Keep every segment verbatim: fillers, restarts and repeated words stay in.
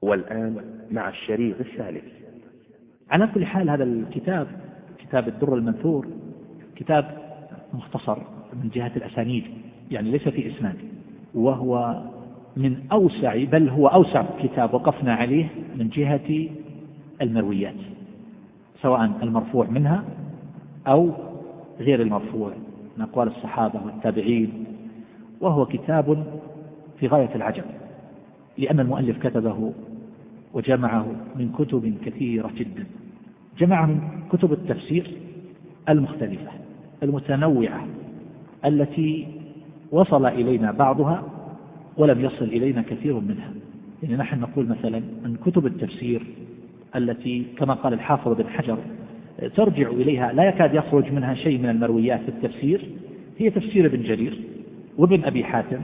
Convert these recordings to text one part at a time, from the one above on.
والآن مع الشريط الثالث. على كل حال هذا الكتاب كتاب الدر المنثور كتاب مختصر من جهة الأسانيد، يعني ليس في إسناد، وهو من أوسع بل هو أوسع كتاب وقفنا عليه من جهة المرويات، سواء المرفوع منها أو غير المرفوع من أقوال الصحابة والتابعين. وهو كتاب في غاية العجب، لأن المؤلف كتبه وجمعه من كتب كثيرة جدا، جمعه من كتب التفسير المختلفة المتنوعة التي وصل إلينا بعضها ولم يصل إلينا كثير منها. يعني نحن نقول مثلا من كتب التفسير التي كما قال الحافظ بن حجر ترجع إليها لا يكاد يخرج منها شيء من المرويات في التفسير، هي تفسير ابن جرير وابن أبي حاتم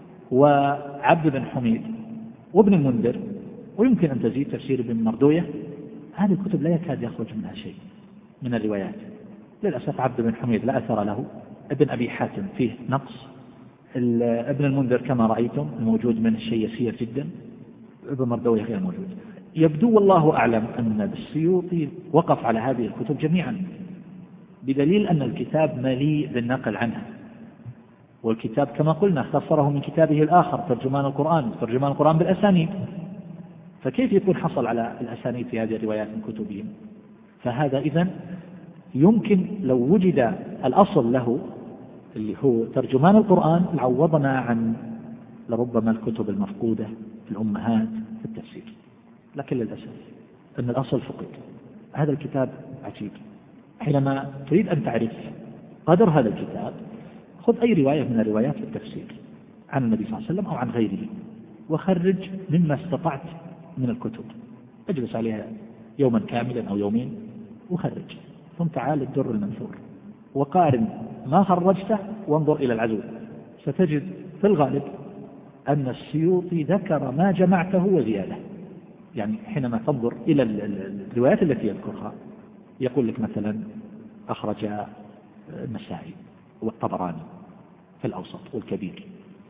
وعبد بن حميد وابن المنذر، ويمكن أن تزيد تفسير ابن مردوية. هذه الكتب لا يكاد يخرج منها شيء من الروايات. للأسف عبد بن حميد لا أثر له، ابن أبي حاتم فيه نقص، ابن المنذر كما رأيتم الموجود منه شيء يسير جدا، ابن مردوية غير موجود. يبدو والله أعلم أن السيوطي وقف على هذه الكتب جميعا، بدليل أن الكتاب مليء بالنقل عنها، والكتاب كما قلنا اختصره من كتابه الآخر ترجمان القرآن، ترجمان القرآن بالأسانيد، فكيف يكون حصل على الأسانيد في هذه الروايات من كتبهم؟ فهذا إذن يمكن لو وجد الأصل له اللي هو ترجمان القرآن عوضنا عن لربما الكتب المفقودة في الأمهات في التفسير، لكن للأسف أن الأصل فقد. هذا الكتاب عجيب. حينما تريد أن تعرف قدر هذا الكتاب خذ أي رواية من الروايات في التفسير عن النبي صلى الله عليه وسلم أو عن غيره، وخرج مما استطعت من الكتب، اجلس عليها يوما كاملا أو يومين وخرج، ثم تعال الدر المنثور وقارن ما خرجته وانظر إلى العزو، ستجد في الغالب أن السيوطي ذكر ما جمعته وزيادة. يعني حينما تنظر إلى الروايات التي يذكرها يقول لك مثلا أخرج النسائي والطبراني في الأوسط والكبير،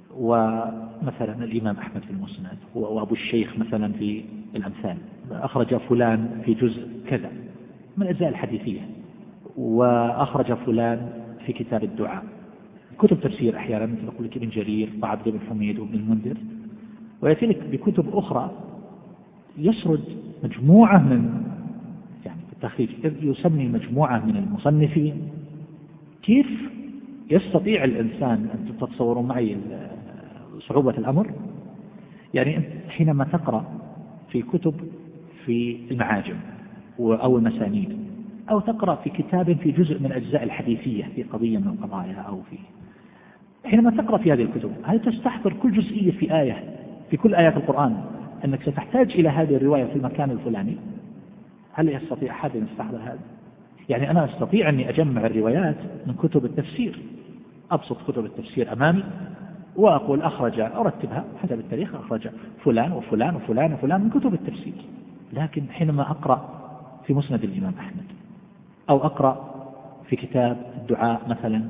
ومثلا الإمام أحمد في المسند، وأبو الشيخ مثلا في الأمثال، أخرج فلان في جزء كذا من الأجزاء الحديثية، وأخرج فلان في كتاب الدعاء. كتب تفسير أحيانا مثل يقول لك ابن جرير وعبد بن حميد وابن المنذر، ويأتي لك بكتب أخرى يسرد مجموعة من يعني في التخريج يسمي مجموعة من المصنفين. كيف يستطيع الإنسان أن تتصوروا معي صعوبة الأمر؟ يعني حينما تقرأ في كتب في المعاجم أو المسانيد، أو تقرأ في كتاب في جزء من أجزاء الحديثية في قضية من القضايا، أو في حينما تقرأ في هذه الكتب هل تستحضر كل جزئية في آية في كل آيات القرآن أنك ستحتاج إلى هذه الرواية في المكان الفلاني؟ هل يستطيع أحد أن يستحضر هذا؟ يعني أنا أستطيع أني أجمع الروايات من كتب التفسير، أبسط كتب التفسير أمامي وأقول أخرج أرتبها حسب التاريخ، أخرج فلان وفلان وفلان وفلان من كتب التفسير. لكن حينما أقرأ في مسند الإمام أحمد، أو أقرأ في كتاب الدعاء مثلا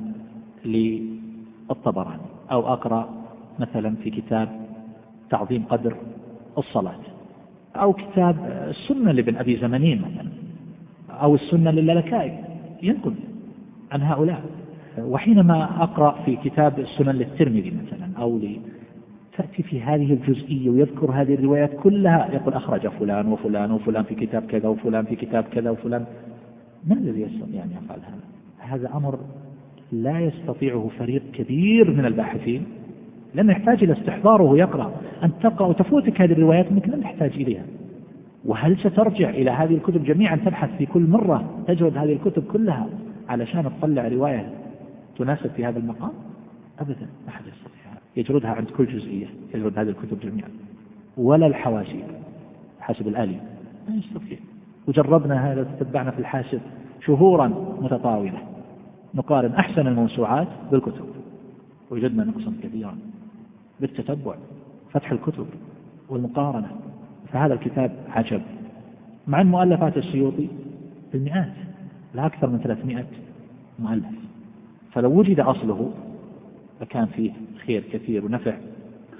للطبراني، أو أقرأ مثلا في كتاب تعظيم قدر الصلاة، أو كتاب السنة لابن أبي زمنين مثلا، أو السنة للالكائي ينقل عن هؤلاء، وحينما أقرأ في كتاب السنن للترمذي مثلا أو لي تأتي في هذه الجزئية ويذكر هذه الروايات كلها، يقول أخرج فلان وفلان وفلان في كتاب كذا وفلان في كتاب كذا وفلان. من الذي يستطيع أن يفعل هذا؟ هذا أمر لا يستطيعه فريق كبير من الباحثين، لأنه يحتاج إلى استحضاره ويقرأ. أن تقرأ وتفوتك هذه الروايات أنك لن تحتاج إليها. وهل سترجع إلى هذه الكتب جميعا تبحث في كل مرة تجرد هذه الكتب كلها علشان تطلع رواية تناسب في هذا المقام؟ أبدا، ما حد يستطيع يجردها عند كل جزئية، يجرد هذه الكتب جميعا، ولا الحواشي حاسب الآلي ما يستطيع. وجربنا هذا، تتبعنا في الحاسب شهورا متطاولة نقارن أحسن الموسوعات بالكتب، وجدنا نقصا كبيرا بالتتبع، فتح الكتب والمقارنة. فهذا الكتاب عجب، مع مؤلفات السيوطي بالمئات، لا أكثر من ثلاثمائة مؤلف، فلو وجد أصله لكان فيه خير كثير ونفع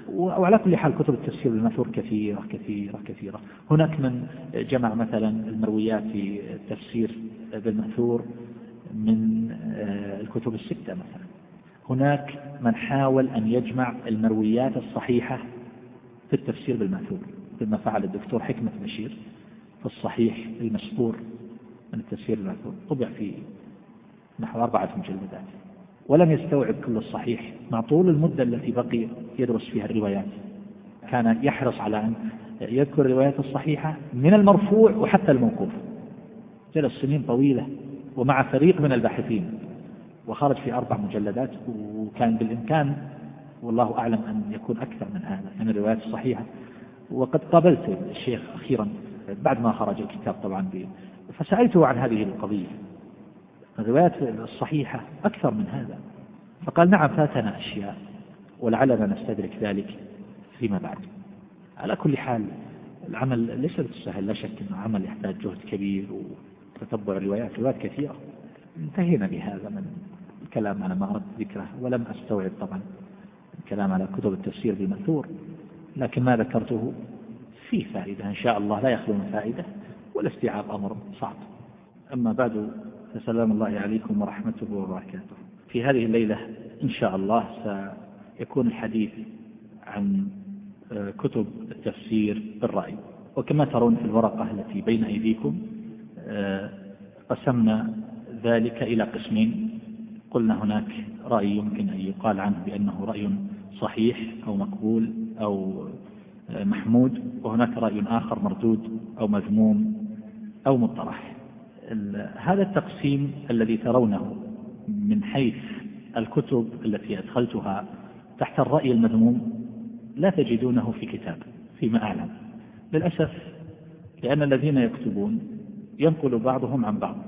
وعلى كل حال كتب التفسير بالمأثور كثيرة كثيرة كثيرة. هناك من جمع مثلا المرويات في التفسير بالمأثور من الكتب الستة مثلا. هناك من حاول أن يجمع المرويات الصحيحة في التفسير بالمأثور كما فعل الدكتور حكمة بشير في الصحيح المسطور من التفسير بالمأثور، طبع في نحو أربعة مجلدات، ولم يستوعب كل الصحيح مع طول المدة التي بقي يدرس فيها الروايات. كان يحرص على أن يذكر الروايات الصحيحة من المرفوع وحتى الموقوف، جلس سنين طويلة ومع فريق من الباحثين، وخرج في أربع مجلدات، وكان بالإمكان والله أعلم أن يكون أكثر من هذا من الروايات الصحيحة. وقد قابلت الشيخ أخيرا بعد ما خرج الكتاب طبعا به، فسألته عن هذه القضية، الروايات الصحيحة أكثر من هذا، فقال نعم فاتنا أشياء ولعلنا نستدرك ذلك فيما بعد. على كل حال العمل ليس بالسهل، لا شك أنه عمل يحتاج جهد كبير وتتبع الروايات، روايات كثيرة. انتهينا بهذا من الكلام على ما أردت ذكره، ولم أستوعب طبعا الكلام على كتب التفسير بالمأثور، لكن ما ذكرته فيه فائدة إن شاء الله، لا يخلو من فائدة، والاستيعاب أمر صعب. أما بعد، فسلام الله عليكم ورحمته وبركاته. في هذه الليلة إن شاء الله سيكون الحديث عن كتب التفسير بالرأي. وكما ترون في الورقة التي بين أيديكم قسمنا ذلك إلى قسمين. قلنا هناك رأي يمكن أن يقال عنه بأنه رأي صحيح أو مقبول أو محمود، وهناك رأي آخر مردود أو مذموم أو مطرح. هذا التقسيم الذي ترونه من حيث الكتب التي أدخلتها تحت الرأي المذموم لا تجدونه في كتاب فيما أعلم للأسف، لأن الذين يكتبون ينقل بعضهم عن بعض.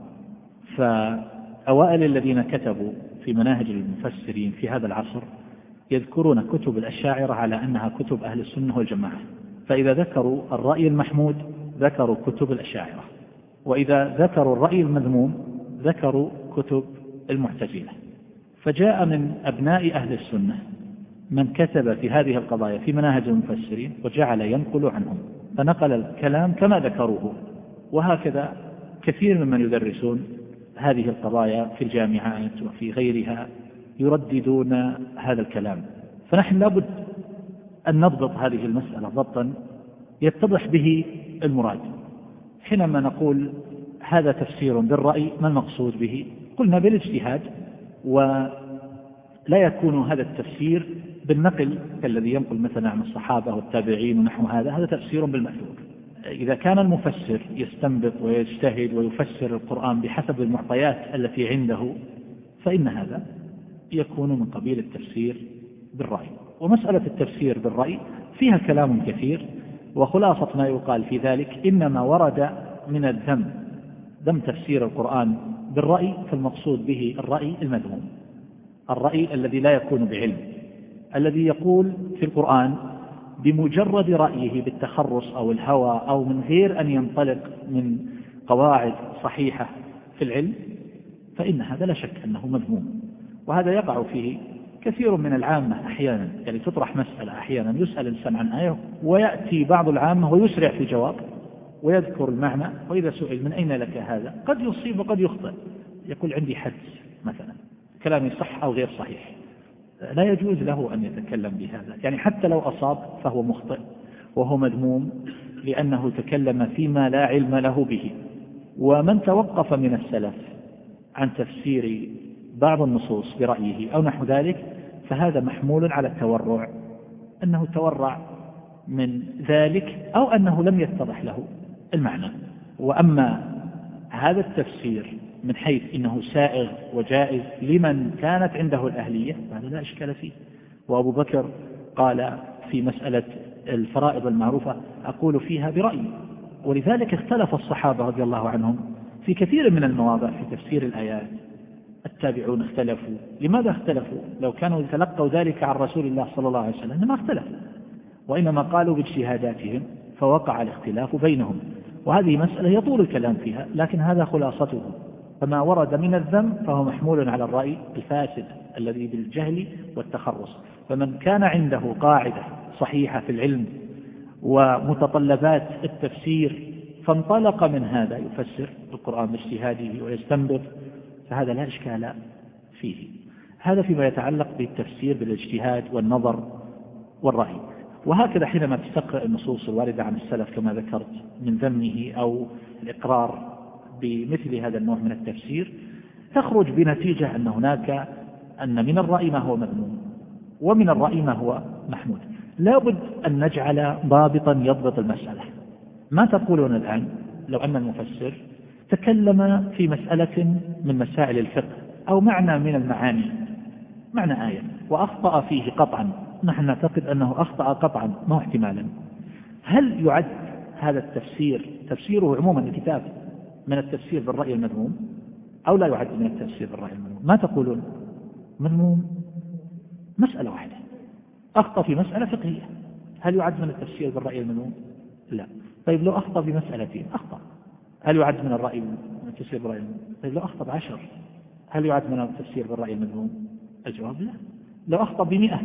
فأوائل الذين كتبوا في مناهج المفسرين في هذا العصر يذكرون كتب الأشاعرة على أنها كتب أهل السنة والجماعة، فإذا ذكروا الرأي المحمود ذكروا كتب الأشاعرة، وإذا ذكروا الرأي المذموم ذكروا كتب المعتزلة. فجاء من أبناء أهل السنة من كتب في هذه القضايا في مناهج المفسرين وجعل ينقل عنهم، فنقل الكلام كما ذكروه. وهكذا كثير ممن يدرسون هذه القضايا في الجامعات وفي غيرها يرددون هذا الكلام. فنحن لابد أن نضبط هذه المسألة ضبطا يتضح به المراد. حينما نقول هذا تفسير بالرأي، ما المقصود به؟ قلنا بالاجتهاد، ولا يكون هذا التفسير بالنقل كالذي ينقل مثلا عن الصحابة والتابعين ونحو هذا، هذا تفسير بالمأثور. إذا كان المفسر يستنبط ويجتهد ويفسر القرآن بحسب المعطيات التي عنده فإن هذا يكون من قبيل التفسير بالرأي. ومسألة التفسير بالرأي فيها كلام كثير، وخلاصة ما يقال في ذلك إنما ورد من الذم ذم تفسير القرآن بالرأي، فالمقصود به الرأي المذموم، الرأي الذي لا يكون بعلم، الذي يقول في القرآن بمجرد رأيه بالتخرص أو الهوى أو من غير أن ينطلق من قواعد صحيحة في العلم، فإن هذا لا شك أنه مذموم. وهذا يقع فيه كثير من العامة أحيانا، يعني تطرح مسألة أحيانا يسأل الإنسان عن آية ويأتي بعض العامة ويسرع في الجواب ويذكر المعنى، وإذا سئل من أين لك هذا قد يصيب وقد يخطئ، يقول عندي حدس مثلا، كلامي صح أو غير صحيح. لا يجوز له أن يتكلم بهذا، يعني حتى لو أصاب فهو مخطئ وهو مذموم لأنه تكلم فيما لا علم له به. ومن توقف من السلف عن تفسير بعض النصوص برأيه أو نحو ذلك فهذا محمول على التورع، أنه تورع من ذلك أو أنه لم يتضح له المعنى. وأما هذا التفسير من حيث إنه سائغ وجائز لمن كانت عنده الأهلية هذا لا إشكال فيه. وأبو بكر قال في مسألة الفرائض المعروفة أقول فيها برأيي، ولذلك اختلف الصحابة رضي الله عنهم في كثير من المواضع في تفسير الآيات. التابعون اختلفوا. لماذا اختلفوا؟ لو كانوا يتلقوا ذلك عن رسول الله صلى الله عليه وسلم ما اختلفوا، وإنما قالوا باجتهاداتهم فوقع الاختلاف بينهم. وهذه مسألة يطول الكلام فيها، لكن هذا خلاصته. فما ورد من الذم فهو محمول على الرأي الفاسد الذي بالجهل والتخرص. فمن كان عنده قاعدة صحيحة في العلم ومتطلبات التفسير فانطلق من هذا يفسر القرآن باجتهاده ويستنبط، فهذا لا إشكال فيه. هذا فيما يتعلق بالتفسير بالاجتهاد والنظر والرأي. وهكذا حينما تستقرأ النصوص الواردة عن السلف كما ذكرت من ذمه أو الإقرار بمثل هذا النوع من التفسير، تخرج بنتيجة أن هناك أن من الرأي ما هو مذموم ومن الرأي ما هو محمود. لا بد أن نجعل ضابطا يضبط المسألة. ما تقولون الآن لو أن المفسر تكلم في مسألة من مسائل الفقه أو معنى من المعاني، معنى آية، وأخطأ فيه قطعا، نحن نعتقد أنه أخطأ قطعا ما هو احتمالا، هل يعد هذا التفسير تفسيره عموما الكتاب من التفسير بالرأي المذموم أو لا يعد من التفسير بالرأي المذموم؟ ما تقولون؟ مذموم مسألة واحدة، أخطأ في مسألة فقهية، هل يعد من التفسير بالرأي المذموم؟ لا. طيب لو أخطأ بمسألتين أخطأ، هل يعد من الرأي من التفسير بالرأي المذموم؟ طيب لو أخطأ بعشر هل يعد من التفسير بالرأي المذموم؟ الجواب لا. لو أخطأ بمئة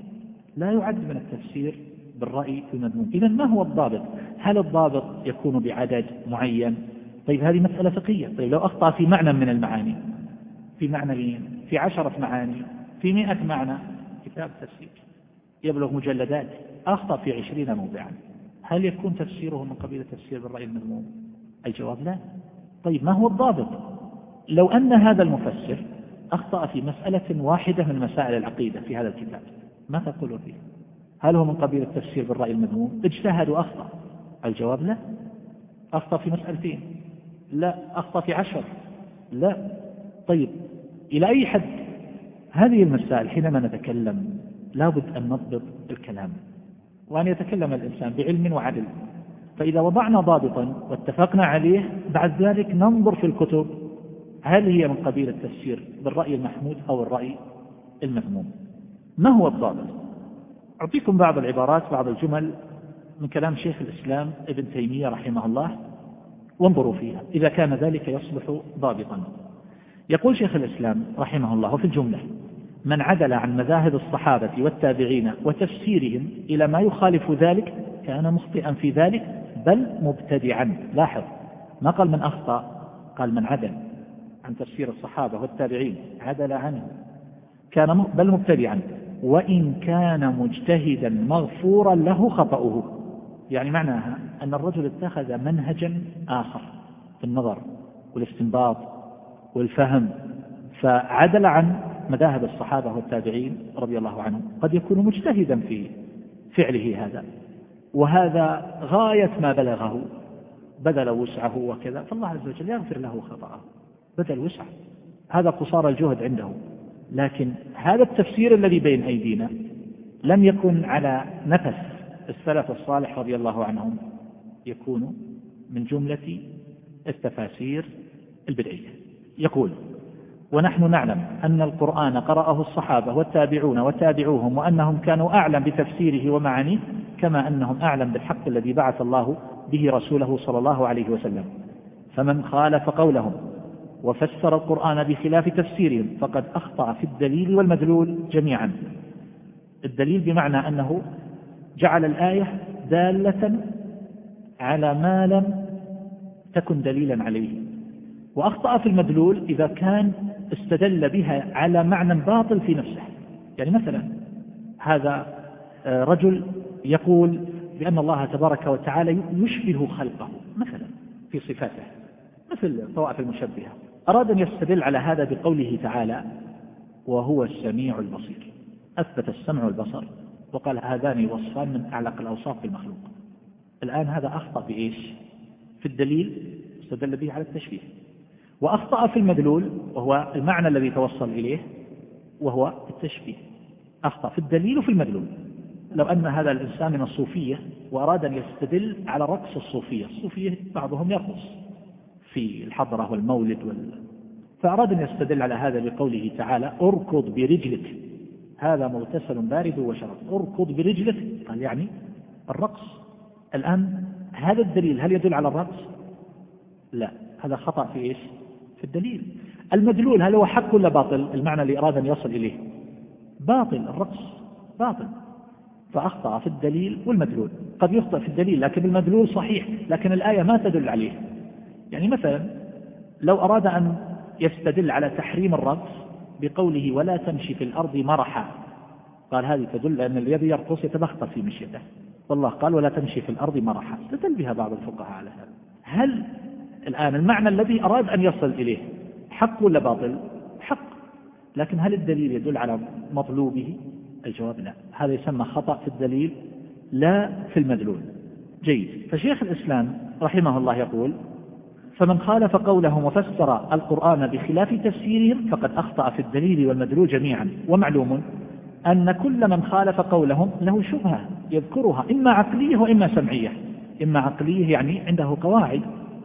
لا يعد من التفسير بالرأي المذموم. إذن ما هو الضابط؟ هل الضابط يكون بعدد معين؟ طيب هذه مسألة فقهية. طيب لو أخطأ في معنى من المعاني، في معنى في عشرة معاني، في مئة معنى، كتاب تفسير يبلغ مجلدات، أخطأ في عشرين موضعا، هل يكون تفسيره من قبيل التفسير بالرأي المذموم؟ الجواب لا. طيب ما هو الضابط؟ لو أن هذا المفسر أخطأ في مسألة واحدة من مسائل العقيدة في هذا الكتاب، ما تقولون فيه؟ هل هو من قبيل التفسير بالرأي المذموم؟ اجتهد وأخطأ، الجواب لا. أخطأ في مسألتين؟ لا. أخطأ في عشر؟ لا. طيب إلى أي حد هذه المسائل حينما نتكلم لابد أن نضبط الكلام وأن يتكلم الإنسان بعلم وعدل. فإذا وضعنا ضابطا واتفقنا عليه بعد ذلك ننظر في الكتب هل هي من قبيل التفسير بالرأي المحمود أو الرأي المذموم. ما هو الضابط؟ أعطيكم بعض العبارات، بعض الجمل من كلام شيخ الإسلام ابن تيمية رحمه الله وانظروا فيها إذا كان ذلك يصلح ضابطا. يقول شيخ الإسلام رحمه الله في الجملة: من عدل عن مذاهب الصحابة والتابعين وتفسيرهم إلى ما يخالف ذلك كان مخطئا في ذلك بل مبتدعا. لاحظ، ما قال من أخطأ، قال من عدل عن تفسير الصحابة والتابعين، عدل عنه، كان بل مبتدعا، وإن كان مجتهدا مغفورا له خطأه. يعني معناها أن الرجل اتخذ منهجا آخر في النظر والاستنباط والفهم فعدل عن مذاهب الصحابة والتابعين رضي الله عنهم، قد يكون مجتهدا في فعله هذا، وهذا غاية ما بلغه، بذل وسعه وكذا، فالله عز وجل يغفر له خطأه، بذل وسعه، هذا قصار الجهد عنده. لكن هذا التفسير الذي بين أيدينا لم يكن على نفس السلف الصالح رضي الله عنهم، يكون من جملة التفاسير البدعية. يقول: ونحن نعلم أن القرآن قرأه الصحابة والتابعون وتابعوهم، وأنهم كانوا أعلم بتفسيره ومعانيه كما أنهم أعلم بالحق الذي بعث الله به رسوله صلى الله عليه وسلم. فمن خالف قولهم وفسر القرآن بخلاف تفسيرهم فقد أخطأ في الدليل والمدلول جميعا. الدليل بمعنى أنه جعل الآية دالة على ما لم تكن دليلا عليه، وأخطأ في المدلول إذا كان استدل بها على معنى باطل في نفسه. يعني مثلا هذا رجل يقول بأن الله تبارك وتعالى يشبه خلقه مثلا في صفاته، مثل طوائف المشبهة، أراد أن يستدل على هذا بقوله تعالى: وهو السميع البصير، أثبت السمع والبصر وقال هذان وصفان من أعلق الأوصاف في المخلوق. الآن هذا أخطأ بإيش؟ في الدليل، استدل به على التشبيه، وأخطأ في المدلول وهو المعنى الذي توصل إليه وهو التشبيه. أخطأ في الدليل وفي المدلول. لو أن هذا الإنسان من الصوفية وأراد أن يستدل على رقص الصوفية، الصوفية بعضهم يرقص في الحضرة والمولد وال... فأراد أن يستدل على هذا بقوله تعالى: أركض برجلك، هذا مغتسل بارد وشراب، أركض برجلك، قال يعني الرقص. الآن هذا الدليل هل يدل على الرقص؟ لا، هذا خطأ في إيش؟ في الدليل. المدلول هل هو حق ولا باطل؟ المعنى اللي أراد أن يصل إليه باطل، الرقص باطل، فأخطأ في الدليل والمدلول. قد يخطئ في الدليل لكن المدلول صحيح، لكن الآية ما تدل عليه. يعني مثلا لو أراد أن يستدل على تحريم الرقص بقوله ولا تمشي في الأرض مرحا، قال هذه تدل أن الذي يرقص يتبختر في مشيته، والله قال ولا تمشي في الأرض مرحا، استدل بها بعض الفقهاء على هذا. هل الآن المعنى الذي أراد أن يصل إليه حق ولا باطل؟ حق، لكن هل الدليل يدل على مطلوبه؟ الجواب لا، هذا يسمى خطأ في الدليل لا في المدلول. جيد. فشيخ الإسلام رحمه الله يقول فمن خالف قولهم وفسر القرآن بخلاف تفسيرهم فقد أخطأ في الدليل والمدلول جميعا. ومعلوم أن كل من خالف قولهم له شبهة يذكرها إما عقلية وإما سمعية. إما عقلية يعني عنده قواعد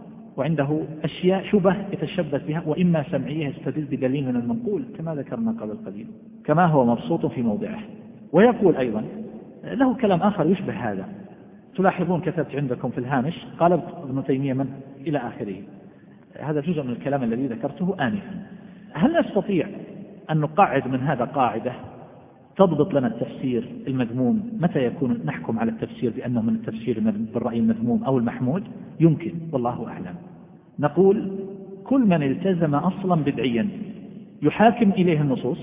وعنده أشياء شبه يتشبث بها، وإما سمعية يستدل بدليل من المنقول كما ذكرنا قبل قليل كما هو مبسوط في موضعه. ويقول أيضا له كلام آخر يشبه هذا، تلاحظون كتبت عندكم في الهامش قال ابن تيمية من إلى آخره، هذا جزء من الكلام الذي ذكرته آنفا. هل نستطيع أن نقعد من هذا قاعدة تضبط لنا التفسير المذموم؟ متى يكون نحكم على التفسير بأنه من التفسير بالرأي المذموم أو المحمود؟ يمكن، والله أعلم. نقول كل من التزم أصلا بدعيا يحاكم إليه النصوص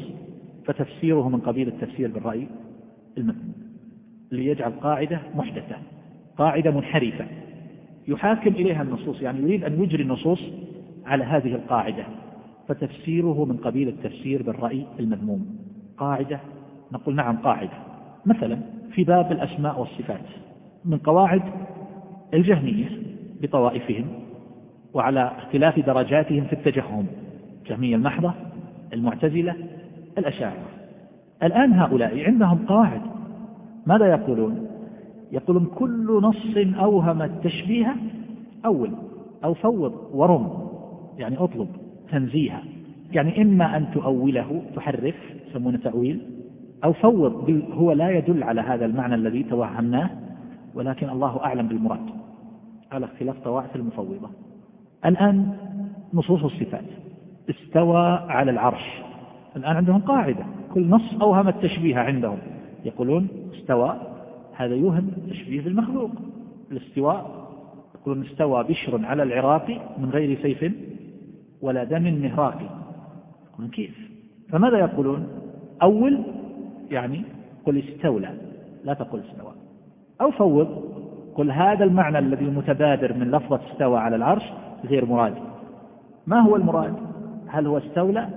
فتفسيره من قبيل التفسير بالرأي المذموم، ليجعل قاعدة محدثة، قاعدة منحرفة يحاكم إليها النصوص، يعني يريد أن يجري النصوص على هذه القاعدة، فتفسيره من قبيل التفسير بالرأي المذموم. قاعدة، نقول نعم قاعدة. مثلا في باب الأسماء والصفات من قواعد الجهمية بطوائفهم وعلى اختلاف درجاتهم في التجهم، جهمية المحضة، المعتزلة، الأشاعرة. الآن هؤلاء عندهم قواعد، ماذا يقولون؟ يقولون كل نص أوهم التشبيه أول أو فوض ورم، يعني أطلب تنزيها، يعني إما أن تؤوله تحرف يسمونه تأويل، أو فوض هو لا يدل على هذا المعنى الذي توهمناه ولكن الله أعلم بالمراد، على اختلاف طوائف المفوضة. الآن نصوص الصفات استوى على العرش، الآن عندهم قاعدة كل نص أوهم التشبيه عندهم، يقولون استوى هذا يوهم تشبيه بالمخلوق. الاستواء يقولون استوى بشر على العراق من غير سيف ولا دم مهراق، يقولون كيف؟ فماذا يقولون؟ أول يعني قل استولى لا تقل استوى، أو فوض قل هذا المعنى الذي متبادر من لفظة استوى على العرش غير مراد. ما هو المراد؟ هل هو استولى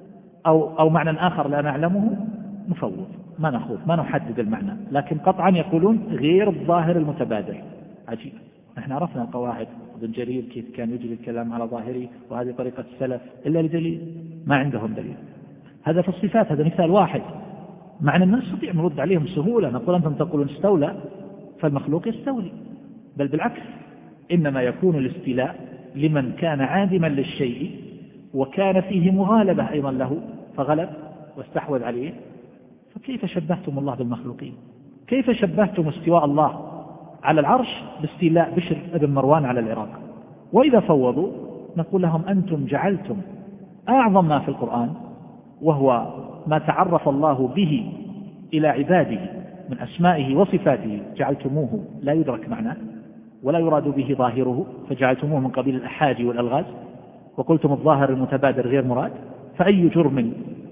أو, أو معنى آخر لا نعلمه؟ نفوض، ما نخوض، ما نحدد المعنى، لكن قطعا يقولون غير الظاهر المتبادر. عجيب، نحن عرفنا القواعد، ابن جرير كيف كان يجري الكلام على ظاهره وهذه طريقة السلف، إلا لدليل، ما عندهم دليل. هذا في الصفات، هذا مثال واحد، معنى ما نستطيع نرد عليهم سهولة نقول أنتم تقولون استولى فالمخلوق يستولي، بل بالعكس، إنما يكون الاستيلاء لمن كان عادما للشيء وكان فيه مغالبة أيضا له فغلب واستحوذ عليه. فكيف شبهتم الله بالمخلوقين؟ كيف شبهتم استواء الله على العرش باستيلاء بشر ابن مروان على العراق؟ وإذا فوضوا نقول لهم أنتم جعلتم أعظم ما في القرآن وهو ما تعرف الله به إلى عباده من أسمائه وصفاته، جعلتموه لا يدرك معناه ولا يراد به ظاهره، فجعلتموه من قبيل الأحاجي والألغاز، وقلتم الظاهر المتبادر غير مراد. فأي جرم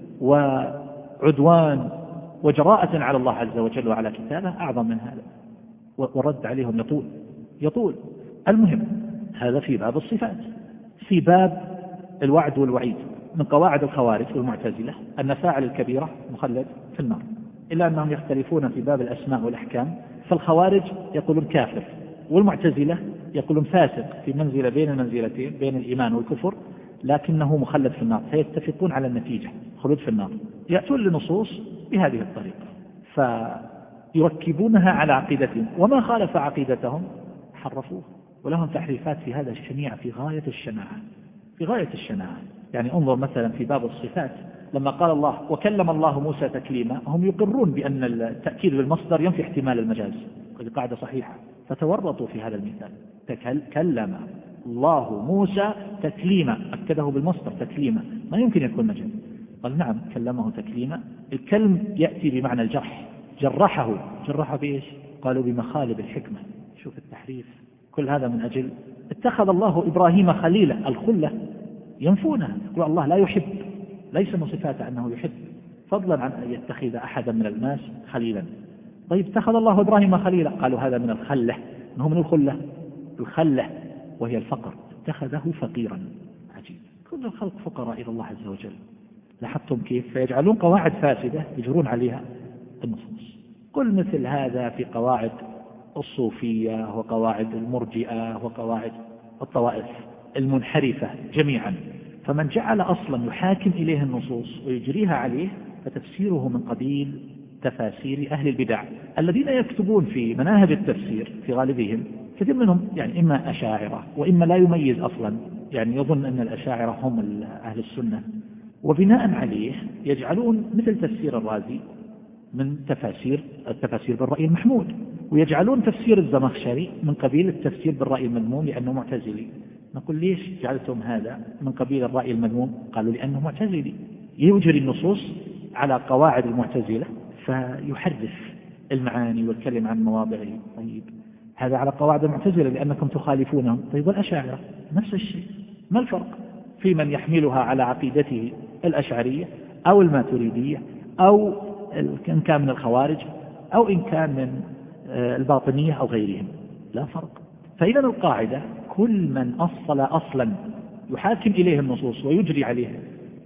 وعدوان وجراءة على الله عز وجل وعلى كتابه أعظم من هذا؟ ورد عليهم يطول يطول. المهم هذا في باب الصفات. في باب الوعد والوعيد من قواعد الخوارج والمعتزلة أن فاعل الكبيرة مخلد في النار، إلا أنهم يختلفون في باب الأسماء والأحكام. فالخوارج يقولون كافر، والمعتزلة يقولون فاسق في منزلة بين المنزلتين بين الإيمان والكفر، لكنه مخلد في النار، فيتفقون على النتيجة خلود في النار. يأتون لنصوص بهذه الطريقة فيركبونها على عقيدتهم، وما خالف عقيدتهم حرفوه، ولهم تحريفات في هذا الشنيع في غاية الشناعة في غاية الشناعة. يعني انظر مثلا في باب الصفات لما قال الله وكلم الله موسى تكليما، هم يقرون بأن التأكيد بالمصدر ينفي احتمال المجاز، هذه قاعدة صحيحة، فتورطوا في هذا المثال. تكلم الله موسى تكليما، أكده بالمصدر تكليما، ما يمكن يكون مجاز. قال نعم كلمه تكليما. الكلم يأتي بمعنى الجرح، جرحه. جرحه بإيش؟ قالوا بمخالب الحكمة. شوف التحريف. كل هذا من أجل اتخذ الله إبراهيم خليلا. الخلة ينفونها، يقول الله لا يحب، ليس من صفاته أنه يحب، فضلا عن أن يتخذ أحدا من الناس خليلا. طيب اتخذ الله إبراهيم خليلا، قالوا هذا من الخلة. إنه من الخلة، الخلة وهي الفقر، اتخذه فقيرا. عجيب، كل الخلق فقراء إلى الله عز وجل. لاحظتم كيف؟ فيجعلون قواعد فاسدة يجرون عليها النصوص. قل مثل هذا في قواعد الصوفية وقواعد المرجئة وقواعد الطوائف المنحرفة جميعا. فمن جعل أصلا يحاكم إليه النصوص ويجريها عليه فتفسيره من قبيل تفاسير أهل البدع الذين يكتبون في مناهج التفسير في غالبهم. كثير منهم يعني إما أشاعرة وإما لا يميز أصلا، يعني يظن أن الأشاعرة هم أهل السنة، وبناء عليه يجعلون مثل تفسير الرازي من تفاسير التفاسير بالرأي المحمود، ويجعلون تفسير الزمخشري من قبيل التفسير بالرأي المذموم لأنه معتزلي. نقول ليش جعلتم هذا من قبيل الرأي المذموم؟ قالوا لأنه معتزلي، يجري النصوص على قواعد المعتزلة فيحرف المعاني والكلم عن مواضعه. طيب هذا على قواعد المعتزلة لأنكم تخالفونهم. طيب والأشاعرة نفس الشيء، ما الفرق في من يحملها على عقيدته الأشعرية أو الماتريدية أو إن كان من الخوارج أو إن كان من الباطنية أو غيرهم؟ لا فرق. فإذا القاعدة كل من أصل أصلا يحاكم إليه النصوص ويجري عليه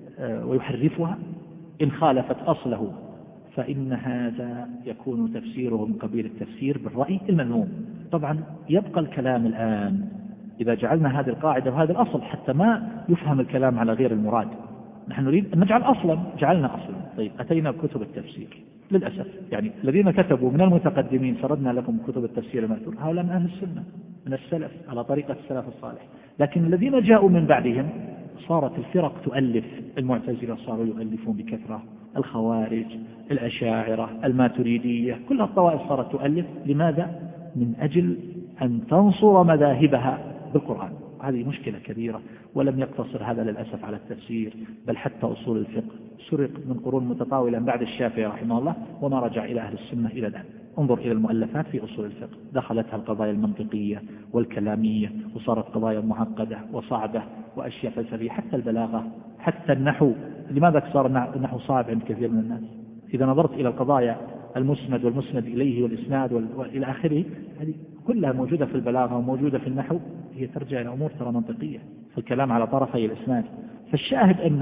ويحرفها إن خالفت أصله فإن هذا يكون تفسيره من قبيل التفسير بالرأي المذموم. طبعا يبقى الكلام الآن إذا جعلنا هذه القاعدة وهذا الأصل حتى ما يفهم الكلام على غير المراد. نحن نريد أن نجعل أصلا، جعلنا أصلا. طيب أتينا كتب التفسير، للأسف يعني الذين كتبوا من المتقدمين سردنا لكم كتب التفسير المأثور هؤلاء من أهل السنة من السلف على طريقة السلف الصالح. لكن الذين جاءوا من بعدهم صارت الفرق تؤلف، المعتزلة صاروا يؤلفون بكثرة، الخوارج، الأشاعرة، الماتريدية، كل الطوائف صارت تؤلف. لماذا؟ من أجل أن تنصر مذاهبها بالقرآن. هذه مشكلة كبيرة. ولم يقتصر هذا للأسف على التفسير، بل حتى أصول الفقه سرق من قرون متطاولة بعد الشافعي رحمه الله وما رجع إلى أهل السنة إلى الآن. انظر إلى المؤلفات في أصول الفقه، دخلتها القضايا المنطقية والكلامية وصارت قضايا معقدة وصعبة وأشياء فلسفية، حتى البلاغة، حتى النحو. لماذا صار النحو صعب عند كثير من الناس؟ إذا نظرت إلى القضايا المسند والمسند إليه والإسناد وإلى آخره، هذه كلها موجودة في البلاغة وموجودة في النحو، هي ترجع إلى أمور ترى منطقية في الكلام على طرفي الإسناد. فالشاهد أن,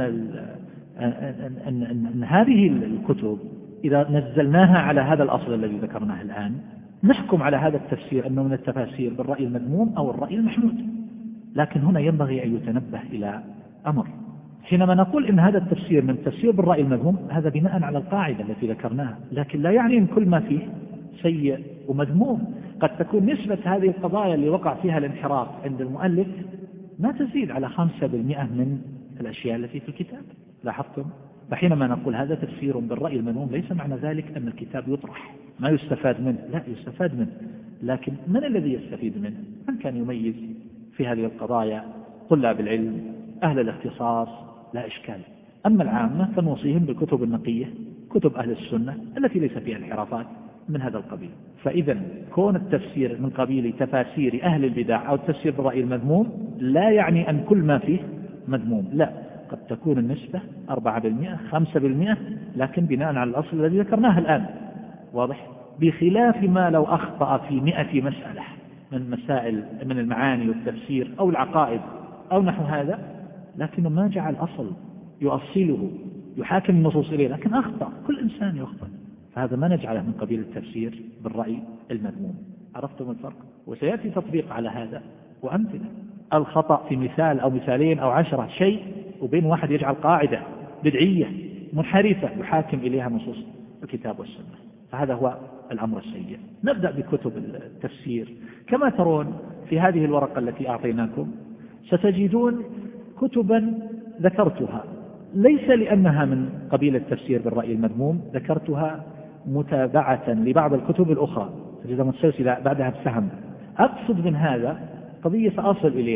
أن, أن, أن, أن هذه الكتب إذا نزلناها على هذا الأصل الذي ذكرناه الآن نحكم على هذا التفسير أنه من التفاسير بالرأي المذموم أو الرأي المحمود. لكن هنا ينبغي أن يتنبه إلى أمر، حينما نقول إن هذا التفسير من تفسير بالرأي المذموم هذا بناء على القاعدة التي ذكرناها، لكن لا يعني أن كل ما فيه سيء ومذموم. قد تكون نسبة هذه القضايا اللي وقع فيها الانحراف عند المؤلف ما تزيد على خمسة بالمئة من الأشياء التي في الكتاب. لاحظتم؟ فحينما نقول هذا تفسير بالرأي المذموم ليس معنى ذلك أن الكتاب يطرح ما يستفاد منه، لا يستفاد منه، لكن من الذي يستفيد منه؟ من كان يميز في هذه القضايا؟ طلاب العلم، أهل الاختصاص، لا إشكال. أما العامة فنوصيهم بالكتب النقية، كتب أهل السنة التي ليس فيها انحرافات من هذا القبيل. فإذا كون التفسير من قبيل تفاسير أهل البدع أو التفسير بالرأي المذموم لا يعني أن كل ما فيه مذموم، لا، قد تكون النسبة أربعة بالمئة خمسة بالمئة، لكن بناء على الأصل الذي ذكرناه الآن. واضح؟ بخلاف ما لو أخطأ في مئة مسألة من مسائل من المعاني والتفسير أو العقائد أو نحو هذا، لكنه ما جعل أصل يؤصله يحاكم النصوص إليه، لكن أخطأ. كل إنسان يخطئ، فهذا ما نجعله من قبيل التفسير بالرأي المذموم. عرفتم الفرق؟ وسيأتي تطبيق على هذا وأمثلة. الخطأ في مثال أو مثالين أو عشرة شيء، وبين واحد يجعل قاعدة بدعية منحرفة يحاكم إليها نصوص الكتاب والسنة، فهذا هو الأمر السيء. نبدأ بكتب التفسير. كما ترون في هذه الورقة التي أعطيناكم ستجدون كتبا ذكرتها ليس لأنها من قبيل التفسير بالرأي المذموم، ذكرتها متابعة لبعض الكتب الأخرى تجدها متسلسلة بعدها بسهم. أقصد من هذا قضية سأصل إليها،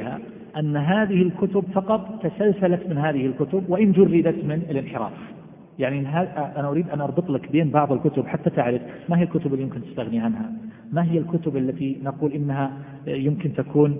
أن هذه الكتب فقط تسلسلت من هذه الكتب وإن جردت من الانحراف. يعني أنا أريد أن أربط لك بين بعض الكتب حتى تعرف ما هي الكتب اللي يمكن تستغني عنها، ما هي الكتب التي نقول إنها يمكن تكون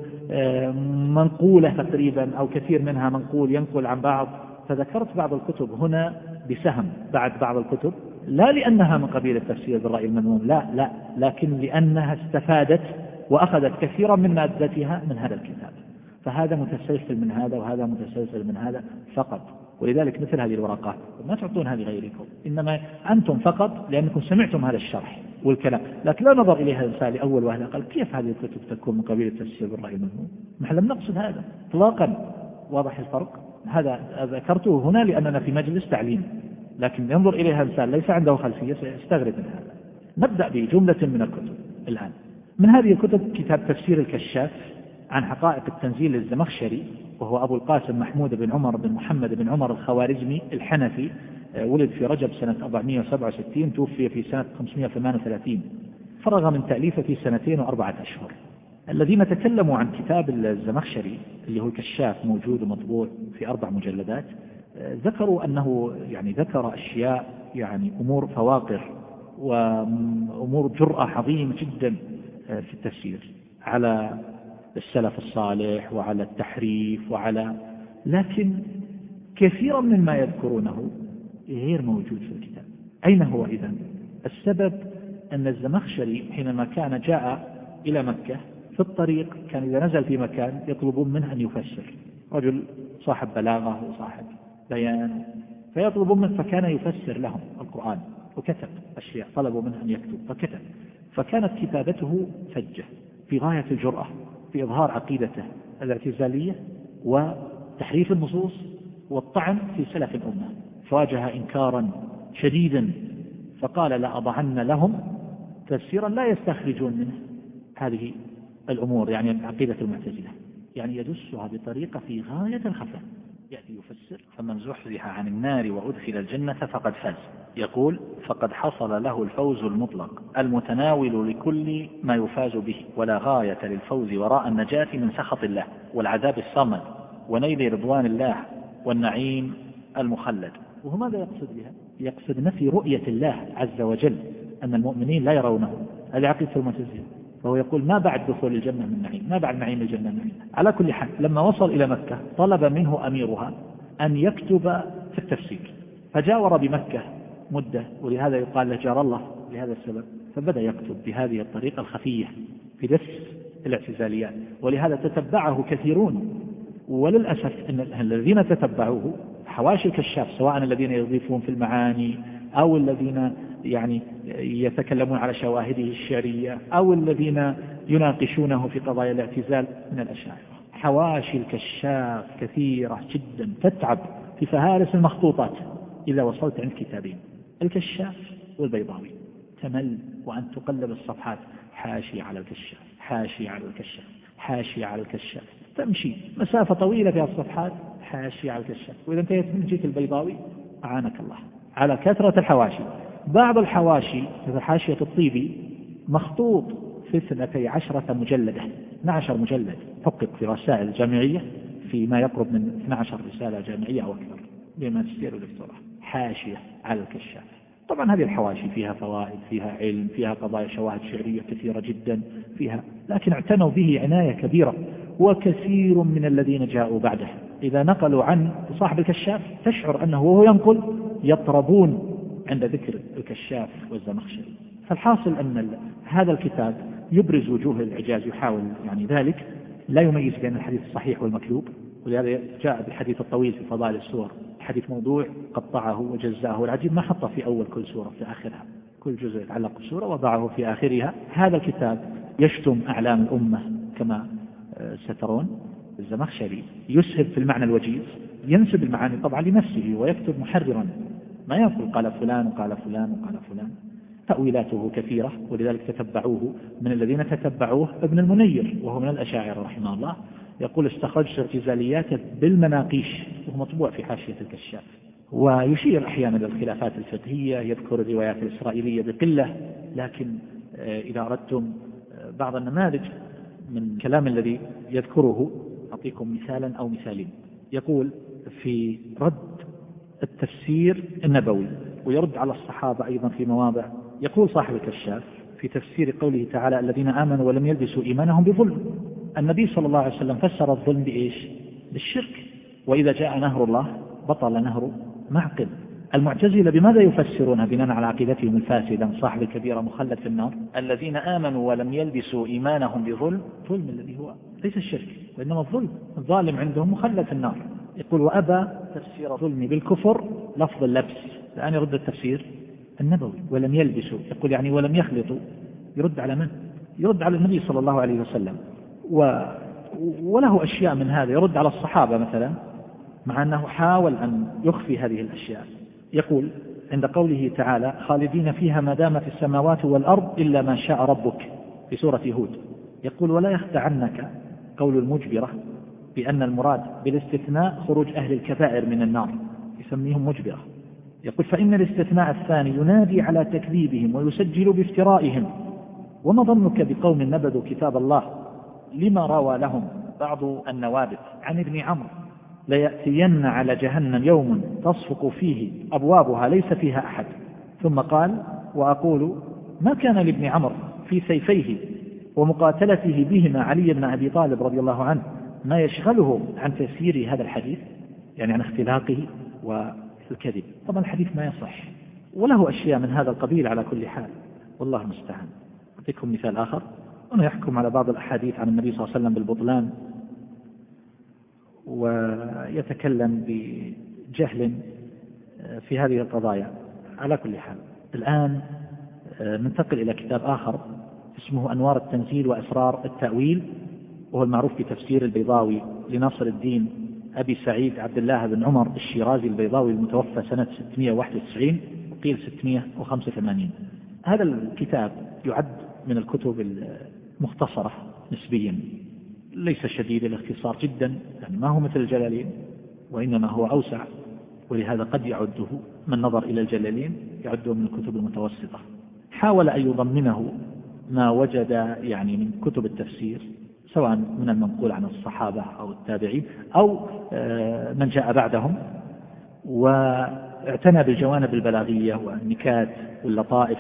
منقولة تقريبا أو كثير منها منقول ينقل عن بعض. فذكرت بعض الكتب هنا بسهم بعد بعض الكتب، لا لأنها من قبيل التفسير بالرأي المذموم، لا لا لكن لأنها استفادت وأخذت كثيرا من مادتها من هذا الكتاب. فهذا متسلسل من هذا وهذا متسلسل من هذا فقط. ولذلك مثل هذه الورقات ما تعطون هذه غيركم، إنما أنتم فقط لأنكم سمعتم هذا الشرح والكلام، لكن لا نظر إليها الإنسان لأول وهلة قال كيف هذه الكتب تكون من قبيل التفسير بالرأي المذموم؟ نحن لم نقصد هذا إطلاقا. واضح الفرق؟ هذا ذكرته هنا لأننا في مجلس تعليم، لكن ينظر إليها الإنسان ليس عنده خلفية سيستغرب من هذا. نبدأ بجملة من الكتب الآن. من هذه الكتب كتاب تفسير الكشاف عن حقائق التنزيل للزمخشري، وهو أبو القاسم محمود بن عمر بن محمد بن عمر الخوارزمي الحنفي، ولد في رجب سنة أربعمائة وسبعة وستين، توفي في سنة خمسمائة وثمانية وثلاثين، فرغ من تأليفه في سنتين وأربعة أشهر. الذين تكلموا عن كتاب الزمخشري اللي هو الكشاف موجود ومطبوع في أربع مجلدات، ذكروا أنه يعني ذكر أشياء يعني أمور فواقر وأمور جرأة عظيمة جدا في التفسير على السلف الصالح وعلى التحريف وعلى، لكن كثيرا من ما يذكرونه غير موجود في الكتاب. أين هو إذن؟ السبب أن الزمخشري حينما كان جاء إلى مكة في الطريق كان إذا نزل في مكان يطلبون منه أن يفسر، رجل صاحب بلاغة وصاحب بيان، فيطلبون منه فكان يفسر لهم القرآن، وكتب أشياء طلبوا منه أن يكتب فكتب. فكانت كتابته فجة في غاية الجرأة في إظهار عقيدته الاعتزالية وتحريف النصوص والطعن في سلف الأمة، فواجه إنكارا شديدا، فقال لا أضعن لهم تفسيرا لا يستخرجون منه هذه الأمور، يعني عقيدة المعتزلة، يعني يدسها بطريقة في غاية الخفاء. يأتي يفسر فمن زحزح عن النار وأدخل الجنة فقد فاز، يقول فقد حصل له الفوز المطلق المتناول لكل ما يفاز به، ولا غاية للفوز وراء النجاة من سخط الله والعذاب الصمد ونيل رضوان الله والنعيم المخلد. وهو ماذا يقصد بها؟ يقصد نفي رؤية الله عز وجل، أن المؤمنين لا يرونه، هذه عقيدة المعتزلة. فهو يقول ما بعد دخول الجنة من نعيم، ما بعد نعيم الجنة من نعيم. على كل حال لما وصل إلى مكة طلب منه أميرها أن يكتب في التفسير، فجاور بمكة مدة، ولهذا يقال له جار الله لهذا السبب، فبدأ يكتب بهذه الطريقة الخفية في دس الاعتزاليات، ولهذا تتبعه كثيرون. وللأسف أن الذين تتبعوه حواشي الكشاف، سواء الذين يضيفون في المعاني أو الذين يعني يتكلمون على شواهده الشعرية أو الذين يناقشونه في قضايا الاعتزال من الأشاعرة، حواشي الكشاف كثيرة جدا تتعب في فهارس المخطوطات. إذا وصلت عند كتابين الكشاف والبيضاوي تمل وأن تقلب الصفحات، حاشي على الكشاف، حاشي على الكشاف، حاشي على الكشاف، تمشي مسافة طويلة في الصفحات حاشي على الكشاف، وإذا انتهيت من جيت البيضاوي أعانك الله على كثرة الحواشي. بعض الحواشي مثل حاشية الطيبي مخطوط في اثنتي عشرة مجلدة، اثني عشر مجلد، حقق في رسائل جامعية في ما يقرب من اثني عشر رسالة جامعية أو أكثر بماجستير ودكتوراه، حاشية على الكشاف. طبعا هذه الحواشي فيها فوائد، فيها علم، فيها قضايا شواهد شعرية كثيرة جدا فيها، لكن اعتنوا به عناية كبيرة. وكثير من الذين جاءوا بعده إذا نقلوا عن صاحب الكشاف تشعر أنه وهو ينقل يطربون عند ذكر الكشاف والزمخشري. فالحاصل أن هذا الكتاب يبرز وجوه الإعجاز، يحاول يعني ذلك، لا يميز بين الحديث الصحيح والمكذوب، ولهذا جاء بالحديث الطويل في فضائل السور، حديث موضوع قطعه وجزاه، والعجيب ما حطه في أول كل سورة في آخرها، كل جزء يتعلق بالسورة وضعه في آخرها. هذا الكتاب يشتم أعلام الأمة كما سترون. الزمخشري يسهب في المعنى الوجيز، ينسب المعاني طبعا لنفسه ويكتب محررا، ما يقول قال فلان وقال فلان وقال فلان، تأويلاته كثيرة، ولذلك تتبعوه. من الذين تتبعوه ابن المنير وهو من الأشاعرة رحمه الله، يقول استخرجت اعتزالياته بالمناقيش، وهو مطبوع في حاشية الكشاف. ويشير أحيانا للخلافات الفقهية، يذكر الروايات الإسرائيلية بقلة، لكن إذا أردتم بعض النماذج من كلام الذي يذكره أعطيكم مثالا أو مثالين. يقول في رد التفسير النبوي، ويرد على الصحابة أيضا في مواضع. يقول صاحب الكشاف في تفسير قوله تعالى الذين آمنوا ولم يلبسوا إيمانهم بظلم، النبي صلى الله عليه وسلم فسر الظلم بإيش؟ بالشرك. وإذا جاء نهر الله بطل نهر معقل. المعتزلة بماذا يفسرونها بناء على عقيدتهم الفاسدة؟ صاحب الكبيرة مخلد في النار. الذين آمنوا ولم يلبسوا إيمانهم بظلم، ظلم الذي هو ليس الشرك وإنما الظلم، الظالم عندهم مخلد في النار. يقول وأبى تفسير الظلم بالكفر لفظ اللبس، الآن يرد التفسير النبوي ولم يلبسوا، يقول يعني ولم يخلطوا. يرد على من؟ يرد على النبي صلى الله عليه وسلم. و... وله أشياء من هذا، يرد على الصحابة مثلا، مع أنه حاول أن يخفي هذه الأشياء. يقول عند قوله تعالى خالدين فيها ما دامت السماوات والأرض إلا ما شاء ربك في سورة هود، يقول ولا يخدعنك قول المجبرة بأن المراد بالاستثناء خروج أهل الكبائر من النار، يسميهم مجبرة. يقول فإن الاستثناء الثاني ينادي على تكذيبهم ويسجل بافترائهم. وما ظنك بقوم نبذوا كتاب الله لما روى لهم بعض النوابت عن ابن عمرو ليأتين على جهنم يوم تصفق فيه أبوابها ليس فيها أحد. ثم قال وأقول ما كان لابن عمرو في سيفيه ومقاتلته بهما علي بن أبي طالب رضي الله عنه ما يشغله عن تفسير هذا الحديث، يعني عن اختلاقه والكذب. طبعا الحديث ما يصح، وله أشياء من هذا القبيل. على كل حال والله المستعان. أعطيكم مثال آخر. وأنا يحكم على بعض الأحاديث عن النبي صلى الله عليه وسلم بالبطلان ويتكلم بجهل في هذه القضايا. على كل حال الآن ننتقل إلى كتاب آخر اسمه أنوار التنزيل وأسرار التأويل، وهو المعروف بتفسير البيضاوي لناصر الدين أبي سعيد عبد الله بن عمر الشيرازي البيضاوي المتوفى سنة ستمائة وواحد وتسعين وقيل ستمائة وخمسة وثمانين. هذا الكتاب يعد من الكتب المختصرة نسبيا، ليس شديد الاختصار جدا، يعني ما هو مثل الجلالين وإنما هو أوسع، ولهذا قد يعده من نظر إلى الجلالين يعده من الكتب المتوسطة. حاول أن يضمنه ما وجد يعني من كتب التفسير سواء من المنقول عن الصحابة أو التابعين أو من جاء بعدهم، واعتنى بالجوانب البلاغية والنكات واللطائف،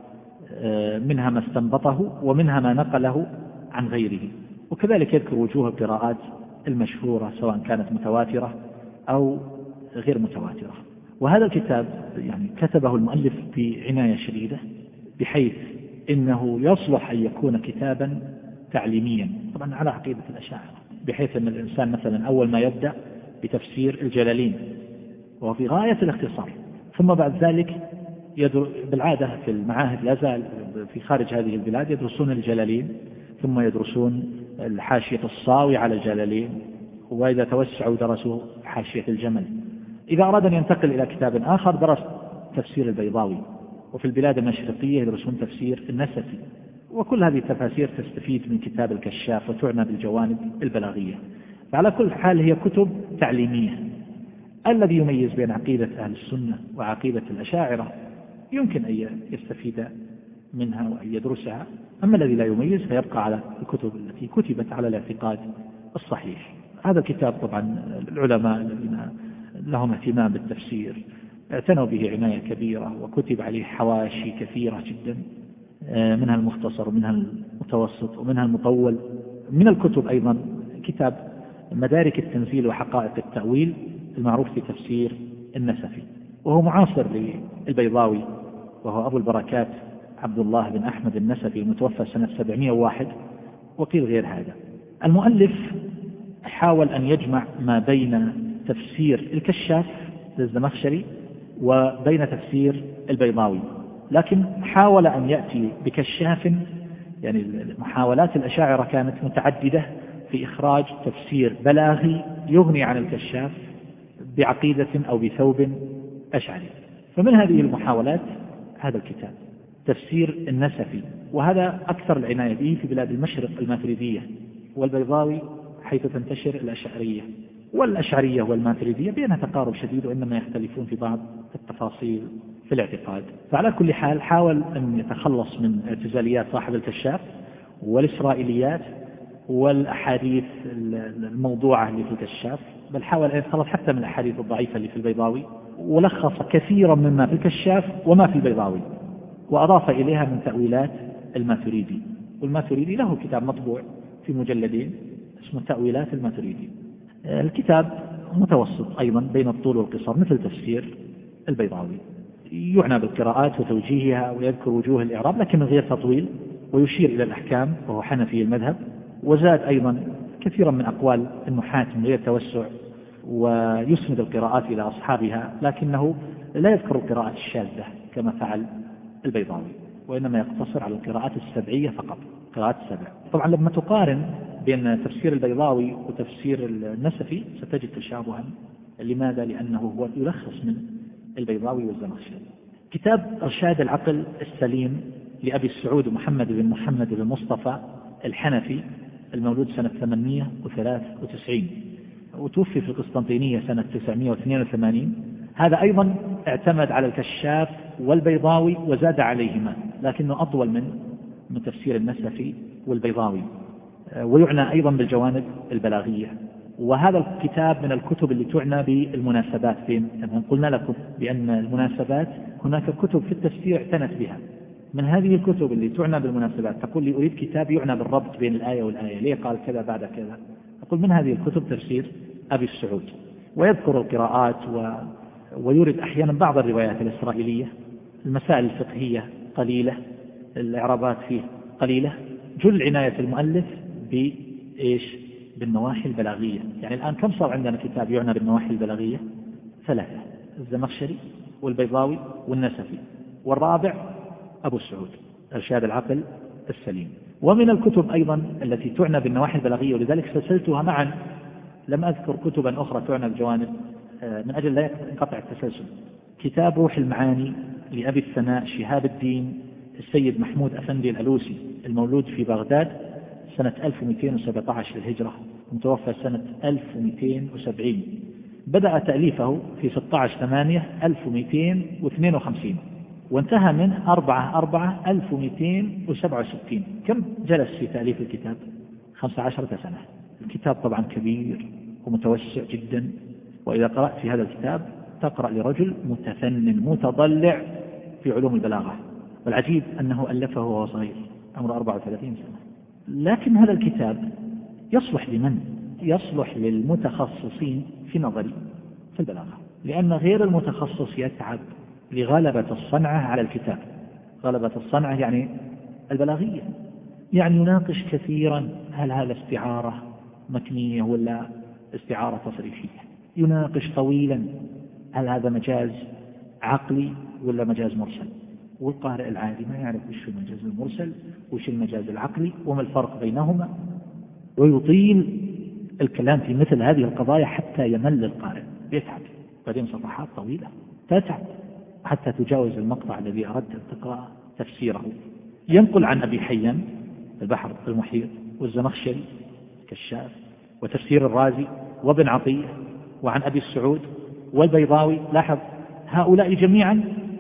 منها ما استنبطه ومنها ما نقله عن غيره. وكذلك يذكر وجوه القراءات المشهورة سواء كانت متواترة أو غير متواترة. وهذا الكتاب يعني كتبه المؤلف بعناية شديدة بحيث إنه يصلح أن يكون كتابا تعليميا، طبعا على عقيدة الأشاعرة، بحيث أن الإنسان مثلا أول ما يبدأ بتفسير الجلالين وهو في غاية الاختصار، ثم بعد ذلك بالعادة في المعاهد لا زال في خارج هذه البلاد يدرسون الجلالين ثم يدرسون الحاشية الصاوي على الجلالين، وإذا توسعوا درسوا حاشية الجمل. إذا أراد أن ينتقل إلى كتاب آخر درس تفسير البيضاوي، وفي البلاد المشرقية يدرسون تفسير النسفي. وكل هذه التفاسير تستفيد من كتاب الكشاف وتعنى بالجوانب البلاغية. فعلى كل حال هي كتب تعليمية. الذي يميز بين عقيدة أهل السنة وعقيدة الأشاعرة يمكن أن يستفيد منها وأن يدرسها، أما الذي لا يميز فيبقى على الكتب التي كتبت على الاعتقاد الصحيح. هذا الكتاب طبعا العلماء الذين لهم اهتمام بالتفسير اعتنوا به عناية كبيرة، وكتب عليه حواشي كثيرة جدا، منها المختصر ومنها المتوسط ومنها المطول. من الكتب أيضا كتاب مدارك التنزيل وحقائق التأويل المعروف في تفسير النسفي، وهو معاصر للبيضاوي، وهو أبو البركات عبد الله بن أحمد النسفي المتوفى سنة سبعمائة وواحد وقيل غير هذا. المؤلف حاول أن يجمع ما بين تفسير الكشاف للزمخشري وبين تفسير البيضاوي، لكن حاول أن يأتي بكشاف، يعني محاولات الأشاعرة كانت متعددة في إخراج تفسير بلاغي يغني عن الكشاف بعقيدة أو بثوب أشعري. فمن هذه المحاولات هذا الكتاب تفسير النسفي، وهذا أكثر العناية به في بلاد المشرق الماتريدية، والبيضاوي حيث تنتشر الأشعرية، والأشعرية والماتريدية بينها تقارب شديد وإنما يختلفون في بعض التفاصيل في الاعتقاد. فعلى كل حال حاول أن يتخلص من اعتزاليات صاحب الكشاف والإسرائيليات والأحاديث الموضوعة اللي في الكشاف، بل حاول أن يتخلص حتى من الأحاديث الضعيفة اللي في البيضاوي، ولخص كثيرا مما في الكشاف وما في البيضاوي، وأضاف إليها من تأويلات الماتريدي. والماتريدي له كتاب مطبوع في مجلدين اسمه تأويلات الماتريدي. الكتاب متوسط أيضا بين الطول والقصر مثل تفسير البيضاوي، يعنى بالقراءات وتوجيهها ويذكر وجوه الإعراب لكن من غير تطويل، ويشير إلى الأحكام وهو حنفي المذهب، وزاد أيضا كثيرا من أقوال النحاة من غير توسع، ويسند القراءات إلى أصحابها لكنه لا يذكر القراءات الشاذة كما فعل البيضاوي، وإنما يقتصر على القراءات السبعية فقط، قراءات السبع. طبعا لما تقارن بين تفسير البيضاوي وتفسير النسفي ستجد تشابها. لماذا؟ لأنه هو يلخص من البيضاوي والزمخشري. كتاب إرشاد العقل السليم لأبي السعود محمد بن محمد بن مصطفى الحنفي، المولود سنة ثمانمائة وثلاثة وتسعين وتوفي في القسطنطينية سنة تسعمائة واثنين وثمانين. هذا أيضا اعتمد على الكشاف والبيضاوي وزاد عليهما، لكنه أطول من من تفسير النسفي والبيضاوي، ويعنى أيضا بالجوانب البلاغية. وهذا الكتاب من الكتب اللي تعنى بالمناسبات بين، يعني قلنا لكم بأن المناسبات هناك كتب في التفسير اعتنت بها. من هذه الكتب اللي تعنى بالمناسبات تقول لي أريد كتاب يعنى بالربط بين الآية والآية، ليه قال كذا بعد كذا؟ أقول من هذه الكتب تفسير أبي السعود، ويذكر القراءات و... ويورد أحيانا بعض الروايات الإسرائيلية. المسائل الفقهية قليلة، الإعرابات فيه قليلة، جل عناية المؤلف بإيش؟ بالنواحي البلاغية. يعني الآن كم صار عندنا كتاب يعنى بالنواحي البلاغية؟ ثلاثة: الزمخشري والبيضاوي والنسفي، والرابع أبو السعود إرشاد العقل السليم. ومن الكتب أيضا التي تعنى بالنواحي البلاغية، ولذلك سلسلتها معا، لم أذكر كتبا أخرى تعنى بالجوانب من أجل لا ينقطع التسلسل، كتاب روح المعاني لأبي الثناء شهاب الدين السيد محمود أفندي الألوسي، المولود في بغداد سنة ألف ومئتين وسبعة عشر للهجرة، متوفى سنة ألف ومئتين وسبعين. بدأ تأليفه في ستة عشر ثمانية ألف ومئتين واثنين وخمسين وانتهى من أربعة أربعة ألف ومئتين وسبعة وستين. كم جلس في تأليف الكتاب؟ خمسة عشر سنة. الكتاب طبعا كبير ومتوسع جدا، وإذا قرأت في هذا الكتاب تقرأ لرجل متفنن متضلع في علوم البلاغة. والعجيب أنه ألفه وهو صغير عمره أربعة وثلاثين سنة. لكن هذا الكتاب يصلح لمن؟ يصلح للمتخصصين في نظري في البلاغة، لأن غير المتخصص يتعب لغلبة الصنعة على الكتاب. غلبة الصنعة يعني البلاغية، يعني يناقش كثيرا هل هذا استعارة مكنية ولا استعارة تصريفية، يناقش طويلا هل هذا مجاز عقلي ولا مجاز مرسل، والقارئ العادي ما يعرف وش المجاز المرسل وش المجاز العقلي وما الفرق بينهما، ويطيل الكلام في مثل هذه القضايا حتى يمل القارئ، يتعب. بعدين صفحات طويلة تتعب حتى تجاوز المقطع الذي أردت أن تقرأ تفسيره. ينقل عن أبي حيان البحر المحيط، والزمخشري كشاف، وتفسير الرازي، وابن عطية، وعن أبي السعود والبيضاوي. لاحظ هؤلاء جميعا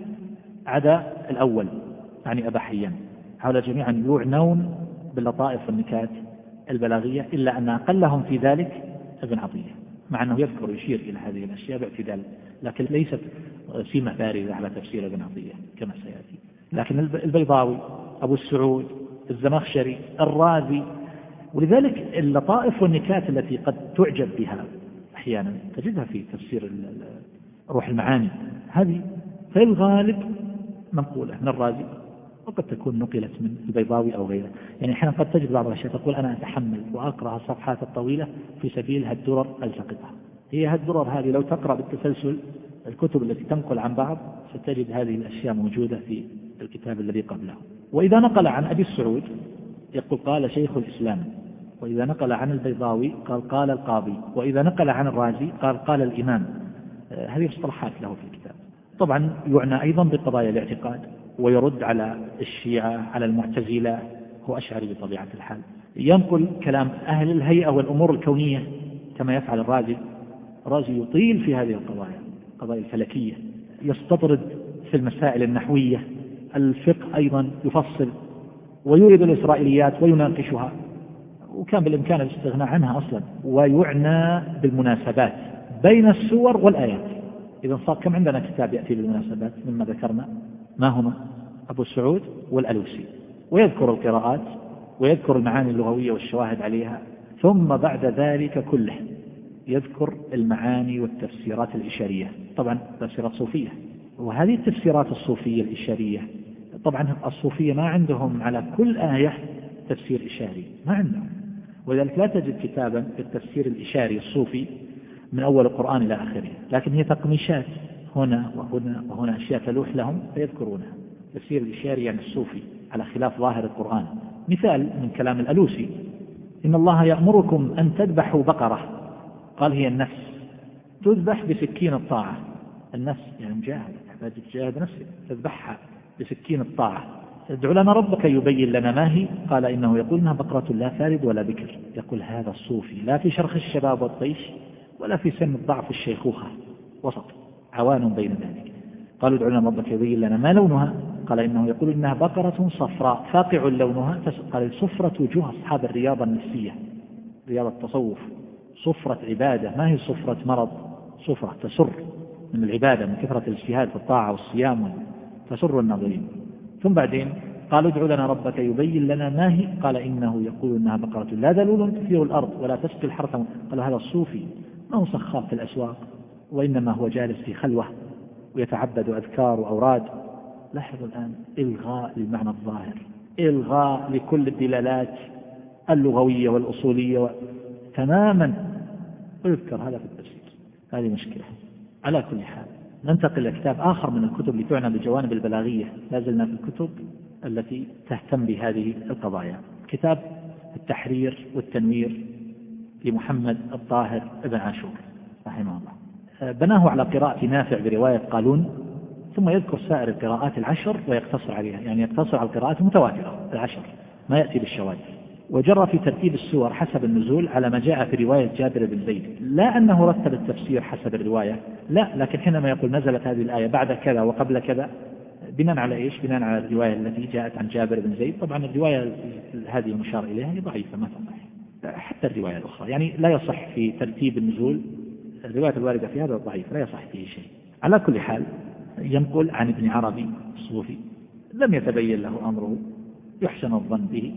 عدا الأول يعني أبا حيان، هؤلاء جميعا يعنون باللطائف والنكات البلاغية، إلا أن أقلهم في ذلك ابن عطية، مع أنه يذكر يشير إلى هذه الأشياء باعتدال، لكن ليست سمة بارزة على تفسير ابن عطية كما سيأتي. لكن البيضاوي، أبو السعود، الزمخشري، الرازي. ولذلك اللطائف والنكات التي قد تعجب بها أحيانا تجدها في تفسير روح المعاني، هذه في الغالب منقولة من الرازي، وقد تكون نقلت من البيضاوي أو غيره. يعني أحيانا قد تجد بعض الأشياء تقول أنا أتحمل وأقرأ الصفحات الطويلة في سبيل هالدرر التقطها. هي هالدرر هذه لو تقرأ بالتسلسل الكتب التي تنقل عن بعض ستجد هذه الأشياء موجودة في الكتاب الذي قبله. وإذا نقل عن أبي السعود يقول قال شيخ الإسلام، وإذا نقل عن البيضاوي قال قال القاضي، وإذا نقل عن الرازي قال قال الإمام. هذه مصطلحات له في الكتاب. طبعا يعنى أيضا بقضايا الاعتقاد، ويرد على الشيعة على المعتزلة، هو أشعري بطبيعة الحال. ينقل كلام أهل الهيئة والأمور الكونية كما يفعل الرازي. الرازي يطيل في هذه القضايا، قضايا الفلكية، يستطرد في المسائل النحوية، الفقه أيضا يفصل، ويورد الإسرائيليات ويناقشها، وكان بالإمكان الاستغناء عنها أصلا. ويعنى بالمناسبات بين السور والآيات. إذا صار كم عندنا كتاب يأتي بالمناسبات مما ذكرنا؟ ما هما؟ أبو سعود والألوسي، ويذكر القراءات ويذكر المعاني اللغوية والشواهد عليها، ثم بعد ذلك كله يذكر المعاني والتفسيرات الإشارية، طبعا تفسيرات صوفية. وهذه التفسيرات الصوفية الإشارية، طبعا الصوفية ما عندهم على كل آية تفسير إشاري، ما عندهم، ولذلك لا تجد كتابا في التفسير الإشاري الصوفي من أول القرآن إلى آخره، لكن هي تقميشات هنا وهنا وهنا، أشياء تلوح لهم فيذكرونها. تفسير الإشاري يعني الصوفي على خلاف ظاهر القرآن. مثال من كلام الألوسي: إن الله يأمركم أن تذبحوا بقرة، قال هي النفس، تذبح بسكين الطاعة. النفس يعني مجاهد، تحتاج تجاهد نفسك، تذبحها بسكين الطاعة. ادعو لنا ربك يبين لنا ما هي، قال إنه يقول إنها بقرة لا فارد ولا بكر. يقول هذا الصوفي لا في شرخ الشباب والطيش ولا في سن الضعف الشيخوخة، وسط عوان بين ذلك. قالوا ادعو لنا ربك يبين لنا ما لونها، قال إنه يقول إنها بقرة صفراء فاقع لونها. قال صفرة وجوه أصحاب الرياضة النفسية، رياضة التصوف، صفرة عبادة، ما هي صفرة مرض، صفرة تسر من العبادة من كثرة الاجتهاد في الطاعة والصيام، تسر الناظرين. ثم بعدين قالوا ادعو لنا ربك يبين لنا ما هي، قال إنه يقول إنها بقرة لا ذلول تثير الأرض ولا تسقي الحرث. قال هذا الصوفي ما هو سخاف في الأسواق، وإنما هو جالس في خلوة ويتعبد أذكار وأوراد. لاحظوا الآن إلغاء للمعنى الظاهر، إلغاء لكل الدلالات اللغوية والأصولية و... تماما، ويذكر هذا في التفسير. هذه مشكلة. على كل حال ننتقل إلى كتاب آخر من الكتب اللي تعنى بالجوانب البلاغية. لازلنا في الكتب التي تهتم بهذه القضايا. كتاب التحرير والتنوير لمحمد الطاهر ابن عاشور رحمه الله، بناه على قراءة نافع برواية قالون، ثم يذكر سائر القراءات العشر ويقتصر عليها، يعني يقتصر على القراءات المتواترة العشر، ما يأتي بالشواذ. وجرى في ترتيب السور حسب النزول على ما جاء في رواية جابر بن زيد، لا أنه رتب التفسير حسب الرواية، لا، لكن حينما يقول نزلت هذه الآية بعد كذا وقبل كذا، بناء على إيش؟ بناء على الرواية التي جاءت عن جابر بن زيد. طبعا الرواية هذه المشار إليها هي ضعيفة ما تصح، حتى الرواية الأخرى يعني لا يصح في ترتيب النزول، الرواية الواردة في هذا ضعيف لا يصح فيه شيء. على كل حال ينقل عن ابن عربي الصوفي، لم يتبين له أمره، يحسن الظن به،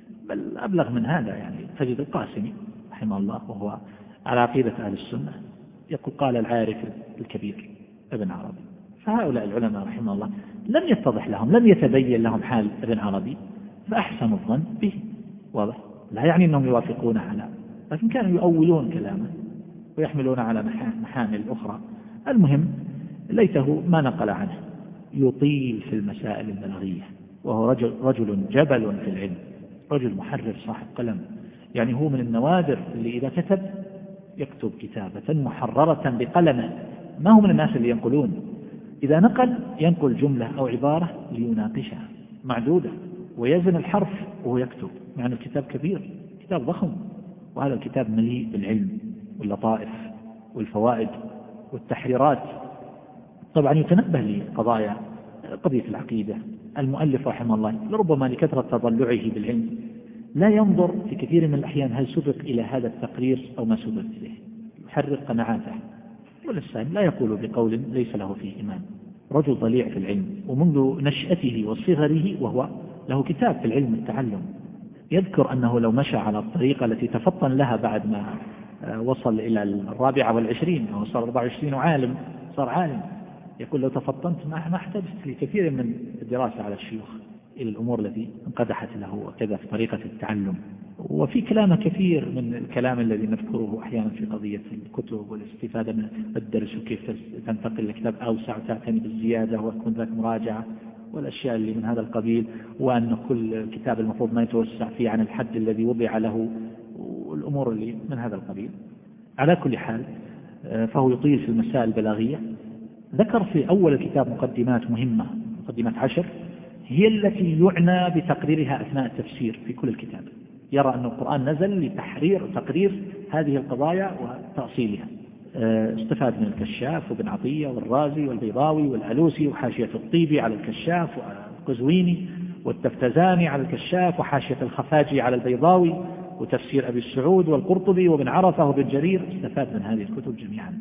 بل أبلغ من هذا. يعني تجد القاسمي رحمه الله وهو على عقيدة أهل السنة يقول قال العارف الكبير ابن عربي. فهؤلاء العلماء رحمه الله لم يتضح لهم، لم يتبين لهم حال ابن عربي، فأحسن الظن به. واضح؟ لا يعني أنهم يوافقون على، لكن كانوا يؤولون كلامه ويحملون على محامل أخرى. المهم ليته ما نقل عنه. يطيل في المسائل البلاغية، وهو رجل, رجل جبل في العلم، رجل محرر صاحب قلم، يعني هو من النوادر اللي إذا كتب يكتب كتابة محررة بقلمه، ما هو من الناس اللي ينقلون، إذا نقل ينقل جملة أو عبارة ليناقشها معدودة ويزن الحرف وهو يكتب، يعني الكتاب كبير، كتاب ضخم، وهذا الكتاب مليء بالعلم واللطائف والفوائد والتحريرات. طبعا يتنبه لقضايا قضية العقيدة. المؤلف رحمه الله لربما لكثرة تضلعه بالعلم لا ينظر في كثير من الأحيان هل سبق إلى هذا التقرير أو ما سبق إليه، يحرر قناعاته، والإنسان لا يقول بقول ليس له فيه إيمان. رجل ضليع في العلم، ومنذ نشأته وصغره وهو له كتاب في العلم التعلم. يذكر أنه لو مشى على الطريقة التي تفطن لها بعد ما وصل إلى الرابعة والعشرين أو صار أربعة وعشرين وعالم، صار عالم، يقول لو تفطنت ما احتجت لكثير من الدراسة على الشيوخ إلى الأمور التي انقدحت له وكذا في طريقة التعلم. وفي كلام كثير من الكلام الذي نذكره أحيانا في قضية الكتب والاستفادة من الدرس وكيف تنتقل لكتاب أوسع وتعتني بالزيادة وتكون ذاك مراجعة والأشياء اللي من هذا القبيل، وأن كل كتاب المفروض ما يتوسع فيه عن الحد الذي وضع له، والأمور اللي من هذا القبيل. على كل حال فهو يطيل في المسائل البلاغية. ذكر في أول الكتاب مقدمات مهمة، مقدمات عشر هي التي يعنى بتقريرها أثناء التفسير في كل الكتاب. يرى أن القرآن نزل لتحرير وتقرير هذه القضايا وتأصيلها. استفاد من الكشاف وابن عطية والرازي والبيضاوي والألوسي وحاشية الطيبي على الكشاف والقزويني والتفتزاني على الكشاف وحاشية الخفاجي على البيضاوي وتفسير أبي السعود والقرطبي وابن عرفة وابن جرير، استفاد من هذه الكتب جميعا.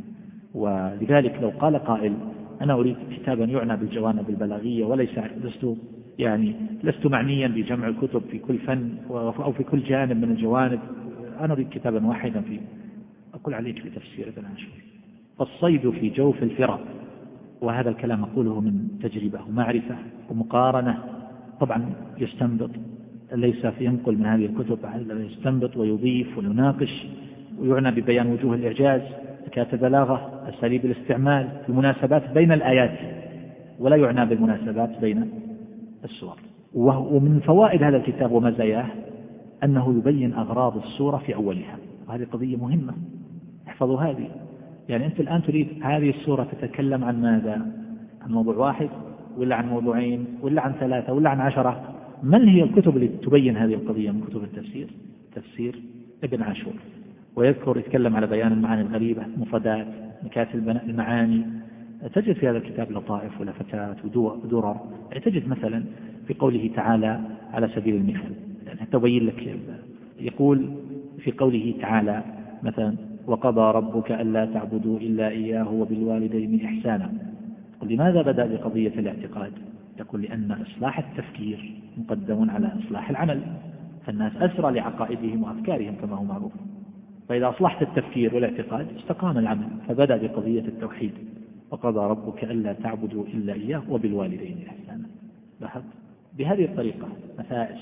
ولذلك لو قال قائل أنا أريد كتابا يعنى بالجوانب البلاغية وليس لست يعني لست معنيا بجمع الكتب في كل فن أو في كل جانب من الجوانب، أنا أريد كتابا واحدا فيه، أقول عليك بتفسير ابن عاشور. فالصيد في جوف الفرا، وهذا الكلام أقوله من تجربة ومعرفة ومقارنة، طبعا يستنبط ليس في ينقل من هذه الكتب، يستنبط ويضيف ويناقش ويعنى ببيان وجوه الإعجاز، ذكاء البلاغة، أساليب الاستعمال، المناسبات بين الآيات، ولا يعنى بالمناسبات بين السور. ومن فوائد هذا الكتاب ومزاياه أنه يبين أغراض السورة في أولها، وهذه قضية مهمة، احفظوا هذه. يعني أنت الآن تريد هذه السورة تتكلم عن ماذا؟ عن موضوع واحد ولا عن موضوعين ولا عن ثلاثة ولا عن عشرة؟ من هي الكتب اللي تبين هذه القضية من كتب التفسير؟ تفسير ابن عاشور. ويذكر يتكلم على بيان المعاني الغريبة، مفردات، نكات المعاني. تجد في هذا الكتاب لطائف ولفتات ودرر. يعني تجد مثلا في قوله تعالى على سبيل المثال، يعني تبين لك، يقول في قوله تعالى مثلا وقضى ربك ألا تعبدوا إلا إياه وبالوالدين إحسانا. لماذا بدأ بقضية الاعتقاد؟ يقول لأن إصلاح التفكير مقدم على إصلاح العمل، فالناس أسرى لعقائدهم وأفكارهم كما هو معروف، فإذا أصلحت التفكير والاعتقاد استقام العمل، فبدأ بقضية التوحيد وقضى ربك ألا تعبدوا إلا إياه وبالوالدين إحسانا. لاحظ بهذه الطريقة نفائس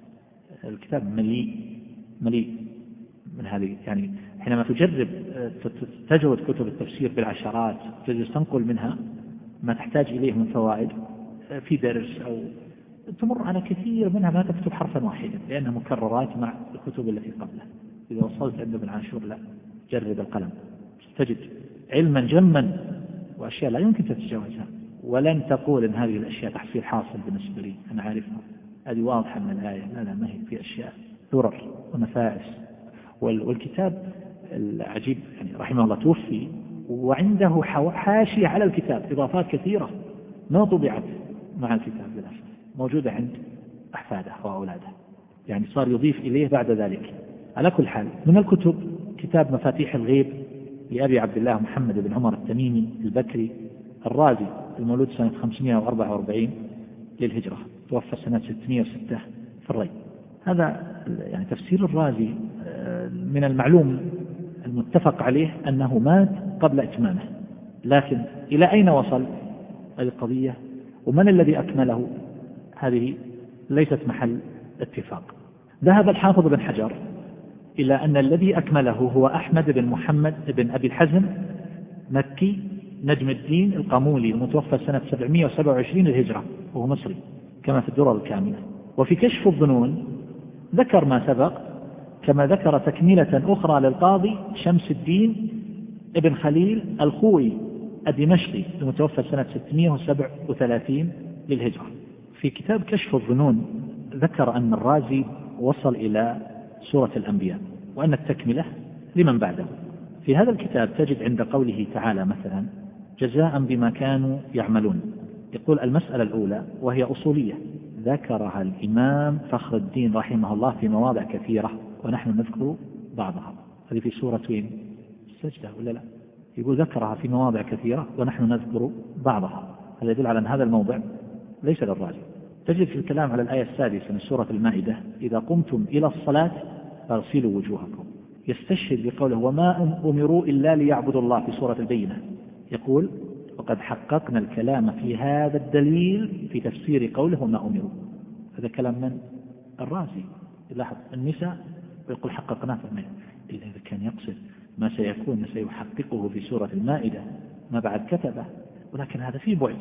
الكتاب مليء مليء من هذه. يعني حينما تجرب تجرد كتب التفسير بالعشرات تنقل منها ما تحتاج إليه من فوائد في درس أو تمر على كثير منها ما تكتب حرفا واحدا لأنها مكررات مع الكتب التي قبلها. إذا وصلت عند ابن عاشور لا، جرب القلم تجد علما جما وأشياء لا يمكن تتجاوزها، ولن تقول إن هذه الأشياء تحصيل حاصل بالنسبة لي أنا عارفها، هذه واضحة من الآية. لا لا، ما هي في أشياء درر ونفائس. والكتاب العجيب يعني رحمه الله توفي وعنده حاشية على الكتاب، إضافات كثيرة ما طبعت مع الكتاب للأسف، موجودة عند أحفاده وأولاده، يعني صار يضيف إليه بعد ذلك. على كل حال، من الكتب كتاب مفاتيح الغيب لأبي عبد الله محمد بن عمر التميمي البكري الرازي، المولود سنة خمسمائة وأربعة وأربعين للهجرة، توفى سنة ستمائة وستة في الري. هذا يعني تفسير الرازي من المعلوم المتفق عليه أنه مات قبل إتمامه، لكن إلى أين وصل القضية ومن الذي أكمله هذه ليست محل اتفاق. ذهب الحافظ بن حجر إلى أن الذي أكمله هو أحمد بن محمد بن أبي الحزم مكي نجم الدين القامولي المتوفى سنة سبعمائة وسبعة وعشرين للهجرة وهو مصري كما في الدرر الكاملة. وفي كشف الظنون ذكر ما سبق كما ذكر تكملة أخرى للقاضي شمس الدين ابن خليل الخوي الدمشقي المتوفى سنة ستمائة وسبعة وثلاثين للهجرة. في كتاب كشف الظنون ذكر أن الرازي وصل إلى سورة الأنبياء وأن التكملة لمن بعده. في هذا الكتاب تجد عند قوله تعالى مثلا جزاء بما كانوا يعملون، يقول المسألة الأولى وهي أصولية ذكرها الإمام فخر الدين رحمه الله في مواضع كثيرة ونحن نذكر بعضها. هذه في سورة وين؟ السجدة ولا لا؟ يقول ذكرها في مواضع كثيرة ونحن نذكر بعضها. هذا يدل على أن هذا الموضع ليس للرازي. تجد في الكلام على الآية السادسة من سورة المائدة إذا قمتم إلى الصلاة فاغسلوا وجوهكم، يستشهد بقوله وما أمروا إلا ليعبدوا الله في سورة البينة، يقول وقد حققنا الكلام في هذا الدليل في تفسير قوله وما أمروا. هذا كلام من؟ الرازي. لاحظ النساء ويقول حققناه في المائدة، إلا إذا كان يقصد ما سيكون سيحققه في سورة المائدة ما بعد كتبه، ولكن هذا فيه بعد.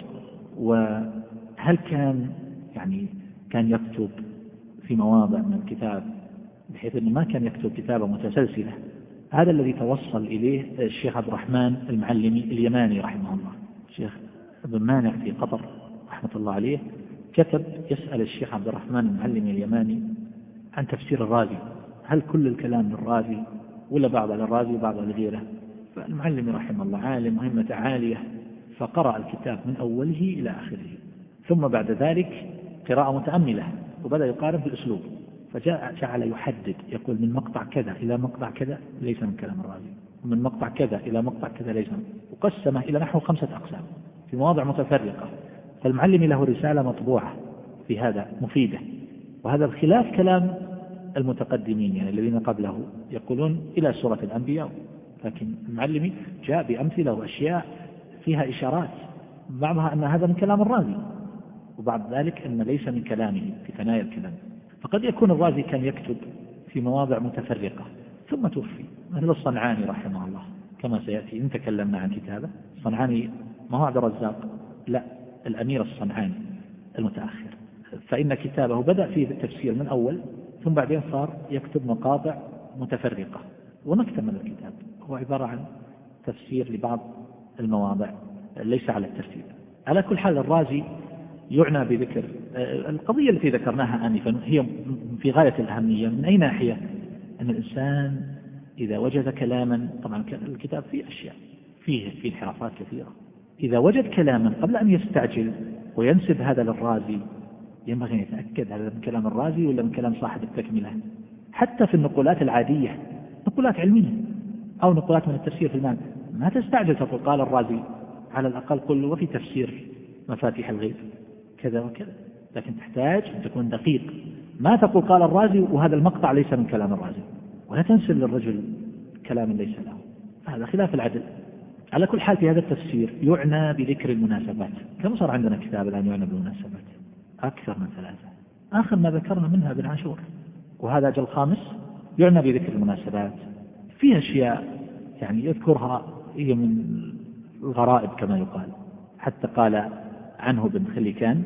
وهل كان يعني كان يكتب في مواضع من الكتاب بحيث أنه ما كان يكتب كتابة متسلسلة؟ هذا الذي توصل إليه الشيخ عبد الرحمن المعلمي اليماني رحمه الله. الشيخ ابن مانع في قطر رحمة الله عليه كتب يسأل الشيخ عبد الرحمن المعلمي اليماني عن تفسير الرازي، هل كل الكلام للرازي ولا بعض للرازي وبعض لغيره؟ فالمعلمي رحمه الله عالم مهمة عالية، فقرأ الكتاب من أوله إلى آخره، ثم بعد ذلك قراءة متأملة وبدأ يقارن بالأسلوب، فجاء جعل يحدد، يقول من مقطع كذا إلى مقطع كذا ليس من كلام الرازي، ومن مقطع كذا إلى مقطع كذا ليس من، وقسمه إلى نحو خمسة أقسام في مواضع متفرقة. فالمعلم له رسالة مطبوعة في هذا مفيدة، وهذا بخلاف كلام المتقدمين يعني الذين قبله يقولون إلى سورة الأنبياء، لكن المعلم جاء بأمثلة وأشياء فيها إشارات، بعضها أن هذا من كلام الرازي، وبعد ذلك أن ليس من كلامه في ثنايا الكلام. فقد يكون الرازي كان يكتب في مواضع متفرقة ثم توفي، مثل الصنعاني رحمه الله كما سيأتي إن تكلمنا عن كتابه. الصنعاني ما هو عبد الرزاق، لا، الأمير الصنعاني المتأخر، فإن كتابه بدأ فيه بالتفسير من أول، ثم بعدين صار يكتب مقاطع متفرقة ونكتب من الكتاب، هو عبارة عن تفسير لبعض المواضع ليس على الترتيب. على كل حال الرازي يعنى بذكر القضية التي ذكرناها آنفا، هي في غاية الأهمية. من أي ناحية؟ أن الإنسان إذا وجد كلاما، طبعا الكتاب فيه أشياء فيه فيه انحرافات كثيرة، إذا وجد كلاما قبل أن يستعجل وينسب هذا للرازي ينبغي أن يتأكد هذا من كلام الرازي ولا من كلام صاحب التكملة. حتى في النقولات العادية، نقولات علمية أو نقولات من التفسير في المعنى، ما تستعجل تقول قال الرازي، على الأقل قل وفي تفسير مفاتيح الغيب كذا وكذا، لكن تحتاج أن تكون دقيق، ما تقول قال الرازي وهذا المقطع ليس من كلام الرازي، ولا تنسب للرجل كلام ليس له، هذا خلاف العدل. على كل حال في هذا التفسير يعنى بذكر المناسبات. كم صار عندنا كتاب الآن يعنى بالمناسبات؟ أكثر من ثلاثة، آخر ما ذكرنا منها ابن عاشور، وهذا أجل خامس يعنى بذكر المناسبات. فيها أشياء يعني يذكرها هي من الغرائب كما يقال، حتى قال عنه بن خليكان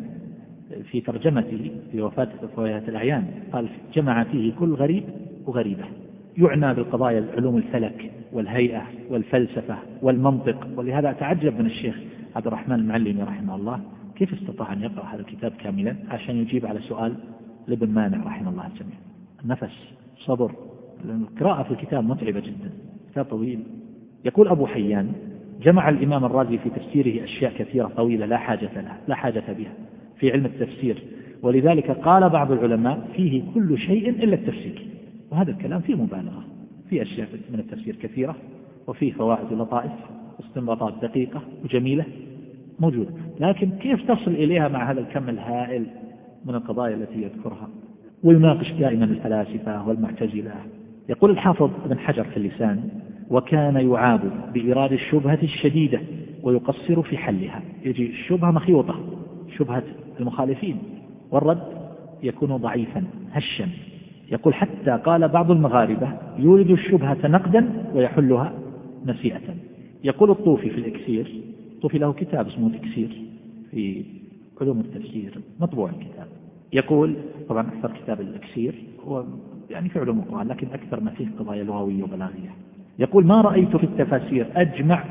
في ترجمته في وفاة فوات الأعيان، قال جمع فيه كل غريب وغريبة، يعنى بالقضايا علوم الفلك والهيئة والفلسفة والمنطق. ولهذا أتعجب من الشيخ عبد الرحمن المعلمي رحمه الله كيف استطاع أن يقرأ هذا الكتاب كاملا عشان يجيب على سؤال لابن مانع رحمه الله الجميع. النفس، صبر، القراءة في الكتاب متعبة جدا، كتاب طويل. يقول أبو حيان جمع الإمام الرازي في تفسيره أشياء كثيرة طويلة لا حاجة لها لا حاجة بها في علم التفسير، ولذلك قال بعض العلماء فيه كل شيء إلا التفسير، وهذا الكلام فيه مبالغة، في أشياء من التفسير كثيرة، وفيه فوائد ولطائف واستنباطات دقيقة وجميلة موجودة، لكن كيف تصل إليها مع هذا الكم الهائل من القضايا التي يذكرها؟ ويناقش دائما الفلاسفة والمعتزلة. يقول الحافظ ابن حجر في اللسان وكان يعاب بإيراد الشبهة الشديدة ويقصر في حلها. يجي الشبهة مخيوطة، شبهة المخالفين، والرد يكون ضعيفا هشا. يقول حتى قال بعض المغاربة يورد الشبهة نقدا ويحلها نسيئة. يقول الطوفي في الإكسير، الطوفي له كتاب اسمه الإكسير في علوم التفسير مطبوع الكتاب، يقول طبعا أكثر كتاب الإكسير هو يعني في علوم القرآن، لكن أكثر ما فيه قضايا لغوية وبلاغية. يقول ما رأيت في التفاسير أجمع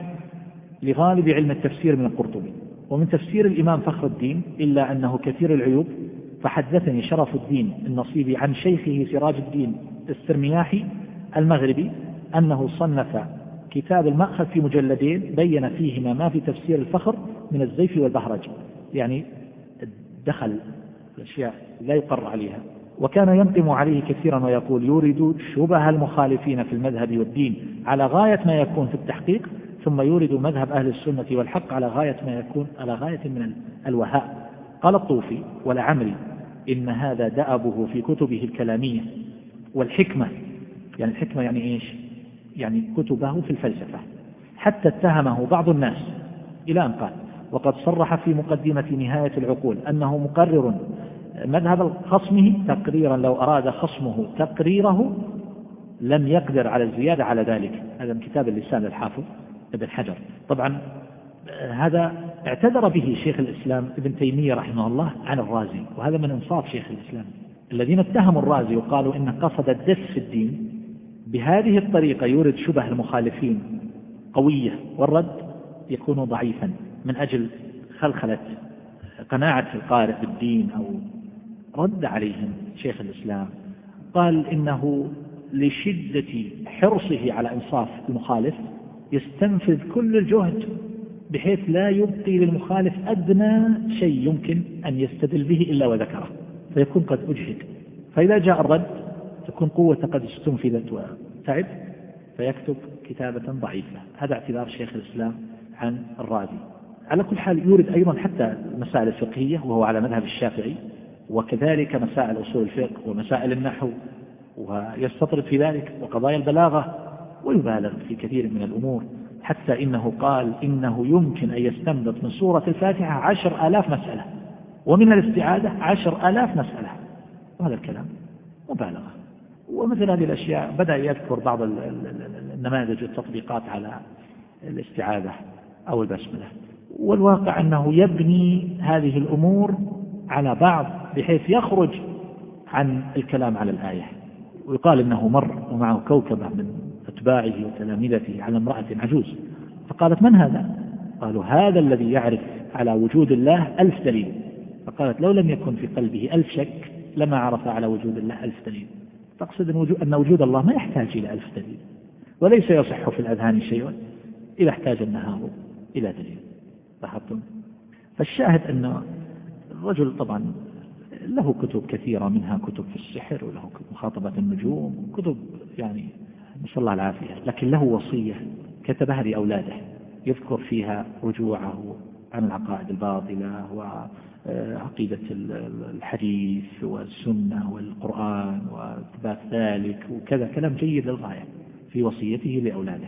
لغالب علم التفسير من القرطبي ومن تفسير الإمام فخر الدين، إلا أنه كثير العيوب. فحدثني شرف الدين النصيبي عن شيخه سراج الدين السرمياحي المغربي أنه صنف كتاب المأخذ في مجلدين بين فيهما ما في تفسير الفخر من الزيف والبهرج، يعني دخل الأشياء لا يقر عليها. وكان ينقم عليه كثيرا ويقول يورد شبه المخالفين في المذهب والدين على غاية ما يكون في التحقيق، ثم يورد مذهب أهل السنة والحق على غاية ما يكون على غاية من الوهاء. قال الطوفي ولعمري إن هذا دأبه في كتبه الكلامية والحكمة. يعني الحكمة يعني إيش؟ يعني كتبه في الفلسفة، حتى اتهمه بعض الناس إلى أن قال وقد صرح في مقدمة نهاية العقول أنه مقرر مذهب خصمه تقريرا، لو أراد خصمه تقريره لم يقدر على الزيادة على ذلك. هذا من كتاب اللسان للحافظ ابن حجر. طبعا هذا اعتذر به شيخ الإسلام ابن تيمية رحمه الله عن الرازي، وهذا من انصاف شيخ الإسلام. الذين اتهموا الرازي وقالوا إنه قصد الدس في الدين بهذه الطريقة يورد شبه المخالفين قوية، والرد يكون ضعيفا من أجل خلخلة قناعة القارئ بالدين، أو رد عليهم شيخ الإسلام قال إنه لشدة حرصه على إنصاف المخالف يستنفذ كل الجهد بحيث لا يبقي للمخالف أدنى شيء يمكن أن يستدل به إلا وذكره، فيكون قد أجهد فإذا جاء الرد تكون قوة قد استنفذت وتعب فيكتب كتابة ضعيفة. هذا اعتذار شيخ الإسلام عن الرازي. على كل حال يورد أيضا حتى المسائل الفقهية وهو على مذهب الشافعي، وكذلك مسائل أصول الفقه ومسائل النحو، ويستطرد في ذلك وقضايا البلاغة، ويبالغ في كثير من الأمور، حتى إنه قال إنه يمكن أن يستنبط من سورة الفاتحة عشر آلاف مسألة، ومن الاستعاذة عشر آلاف مسألة. وهذا الكلام مبالغة. ومثل هذه الأشياء بدأ يذكر بعض النماذج والتطبيقات على الاستعاذة أو البسملة، والواقع أنه يبني هذه الأمور على بعض بحيث يخرج عن الكلام على الآية. ويقال إنه مر ومعه كوكبة من أتباعه وتلامذته على امرأة عجوز، فقالت: من هذا؟ قالوا: هذا الذي يعرف على وجود الله ألف دليل. فقالت: لو لم يكن في قلبه ألف شك لما عرف على وجود الله ألف دليل. تقصد أن وجود الله ما يحتاج إلى ألف دليل، وليس يصح في الأذهان شيء إذا احتاج النهار إلى دليل. لاحظتم؟ فالشاهد أن الرجل طبعا له كتب كثيرة، منها كتب في السحر، وله مخاطبة النجوم، كتب يعني نسأل الله العافية، لكن له وصية كتبها لأولاده يذكر فيها رجوعه عن العقائد الباطلة وعقيدة الحديث والسنة والقرآن وإثبات ذلك وكذا، كلام جيد للغاية في وصيته لأولاده.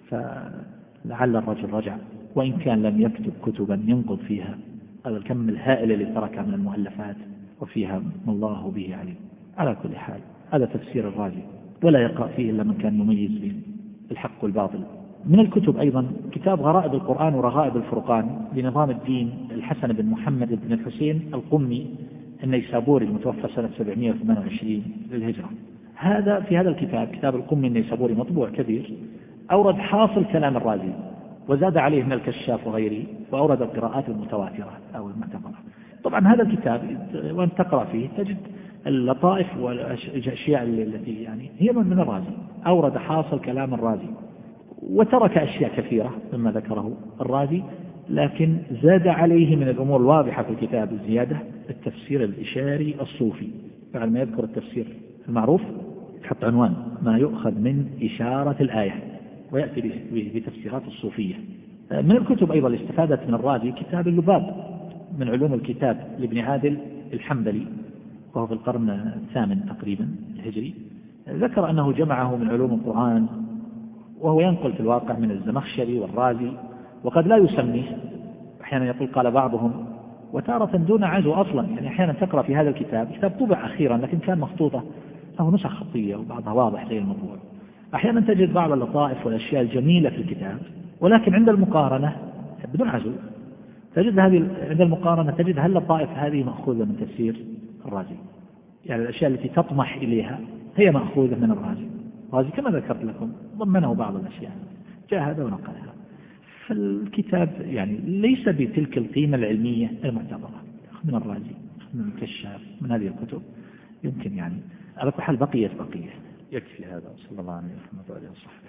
فلعل الرجل رجع، وإن كان لم يكتب كتبا ينقض فيها هذا الكم الهائل اللي تركها من المؤلفات وفيها ما الله به عليم. على كل حال هذا تفسير الرازي، ولا يقرأ فيه إلا من كان يميز بين الحق والباطل. من الكتب أيضا كتاب غرائب القرآن ورغائب الفرقان لنظام الدين الحسن بن محمد بن الحسين القمي النيسابوري المتوفى سنة سبعمائة وثمانية وعشرين للهجرة. هذا في هذا الكتاب، كتاب القمي النيسابوري مطبوع كبير، أورد حاصل كلام الرازي وزاد عليه من الكشاف وغيره، وأورد القراءات المتواترة أو المعتبرة. طبعا هذا الكتاب وأن تقرأ فيه تجد اللطائف والأشياء التي يعني هي من الرازي، أورد حاصل كلام الرازي وترك أشياء كثيرة مما ذكره الرازي، لكن زاد عليه من الأمور الواضحة في الكتاب الزيادة التفسير الإشاري الصوفي. بعد ما يذكر التفسير المعروف يحط عنوان ما يؤخذ من إشارة الآية، ويأتي بتفسيرات الصوفية. من الكتب أيضا اللي استفادت من الرازي كتاب اللباب من علوم الكتاب لابن عادل الحنبلي، وهو في القرن الثامن تقريبا الهجري. ذكر أنه جمعه من علوم القرآن، وهو ينقل في الواقع من الزمخشري والرازي، وقد لا يسميه. أحيانا يقول قال بعضهم، وتارة دون عزو أصلا. يعني أحيانا تقرأ في هذا الكتاب، كتاب طبع أخيرا لكن كان مخطوطة، له نسخ خطية وبعضها واضح زي الموضوع. أحيانا تجد بعض اللطائف والأشياء الجميلة في الكتاب، ولكن عند المقارنة بدون عزو تجد هذه، عند المقارنة تجد هل اللطائف هذه مأخوذة من تفسير الرازي. يعني الأشياء التي تطمح إليها هي مأخوذة من الرازي. الرازي كما ذكرت لكم ضمنه بعض الأشياء، جاء هذا ونقلها. فالكتاب يعني ليس بتلك القيمة العلمية المعتبرة من الرازي، من الكشاف، من هذه الكتب يمكن يعني على كل حال بقية بقية. يكفي هذا، صلى الله عليه وسلم وصحبه.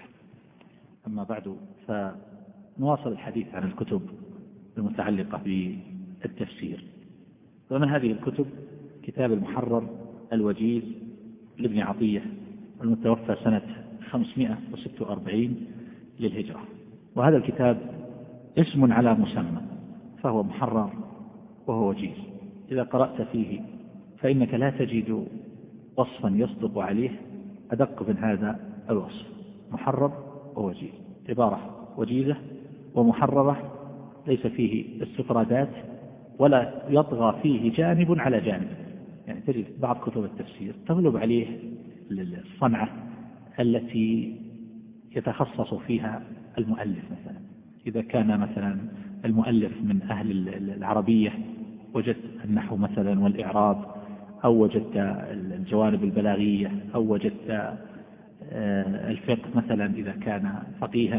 أما بعد فنواصل الحديث عن الكتب المتعلقة بالتفسير. ومن هذه الكتب كتاب المحرر الوجيز لابن عطية المتوفى سنة خمسمائة وستة وأربعين للهجرة. وهذا الكتاب اسم على مسمى، فهو محرر وهو وجيز. إذا قرأت فيه فإنك لا تجد وصفا يصدق عليه أدق من هذا الوصف. محرر ووجيز، عبارة وجيزة ومحررة، ليس فيه استطرادات ولا يطغى فيه جانب على جانب. يعني تجد بعض كتب التفسير تغلب عليه الصنعة التي يتخصص فيها المؤلف. مثلا إذا كان مثلا المؤلف من أهل العربية وجدت النحو مثلا والإعراب، أو وجدت الجوانب البلاغية، أو وجدت الفقه مثلا إذا كان فقيها،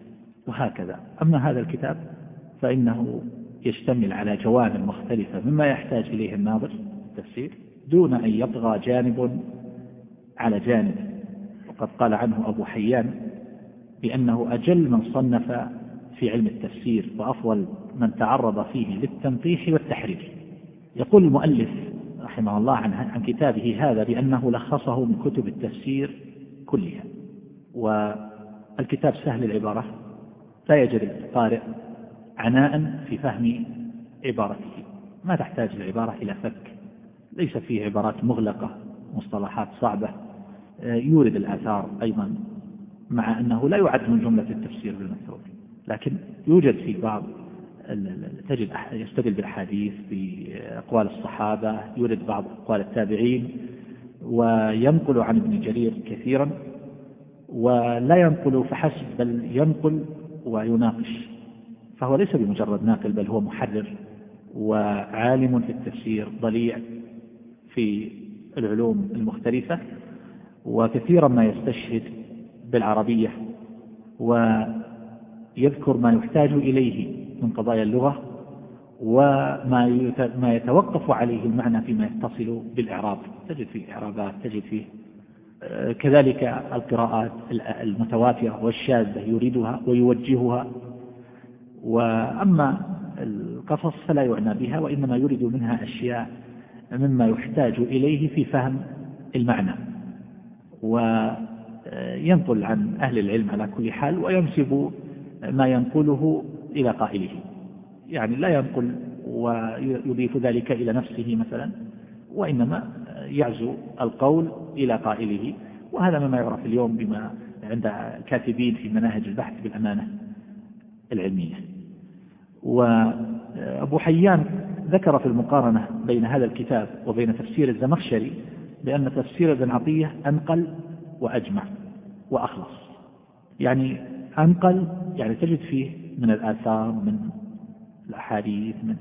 وهكذا. أما هذا الكتاب فإنه يشتمل على جوانب مختلفة مما يحتاج إليه الناظر التفسير دون أن يطغى جانب على جانب. وقد قال عنه أبو حيان بأنه أجل من صنف في علم التفسير وأفضل من تعرض فيه للتنقيح والتحرير. يقول المؤلف رحمه الله عن, عن كتابه هذا بأنه لخصه من كتب التفسير كلها. والكتاب سهل العبارة، لا يجد القارئ عناء في فهم عبارته، ما تحتاج العبارة إلى فك، ليس فيه عبارات مغلقة مصطلحات صعبة. يورد الآثار أيضا مع أنه لا يعد من جملة التفسير بالمثور، لكن يوجد في بعض تجد يستدل بالحديث بأقوال الصحابة، يورد بعض أقوال التابعين، وينقل عن ابن جرير كثيرا، ولا ينقل فحسب بل ينقل ويناقش، فهو ليس بمجرد ناقل بل هو محرر وعالم في التفسير ضليع في العلوم المختلفة، وكثيرا ما يستشهد بالعربية ويذكر ما يحتاج إليه من قضايا اللغة وما ما يتوقف عليه المعنى فيما يتصل بالإعراب، تجد فيه إعرابات، تجد فيه كذلك القراءات المتواترة والشاذة يريدها ويوجهها. وأما القصص فلا يعنى بها، وإنما يريد منها أشياء مما يحتاج إليه في فهم المعنى، وينقل عن أهل العلم على كل حال، وينسب ما ينقله إلى قائله، يعني لا ينقل ويضيف ذلك إلى نفسه مثلا، وإنما يعزو القول إلى قائله. وهذا مما يعرف اليوم بما عند الكاتبين في مناهج البحث بالأمانة العلمية. وأبو حيان ذكر في المقارنة بين هذا الكتاب وبين تفسير الزمخشري بأن تفسير ابن عطية أنقل وأجمع وأخلص. يعني أنقل يعني تجد فيه من الآثار من الأحاديث من،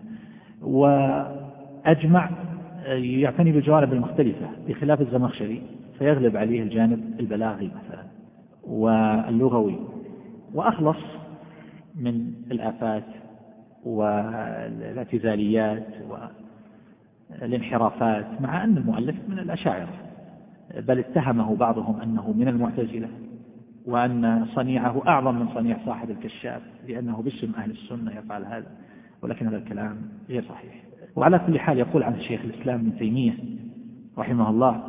وأجمع يعتني بالجوانب المختلفة بخلاف الزمخشري فيغلب عليه الجانب البلاغي مثلا واللغوي، وأخلص من الآفات والاعتزاليات والانحرافات، مع أن المؤلف من الأشاعرة، بل اتهمه بعضهم أنه من المعتزلة، وأن صنيعه أعظم من صنيع صاحب الكشاف لأنه باسم أهل السنة يفعل هذا، ولكن هذا الكلام غير صحيح. وعلى كل حال يقول عن الشيخ الإسلام ابن تيمية رحمه الله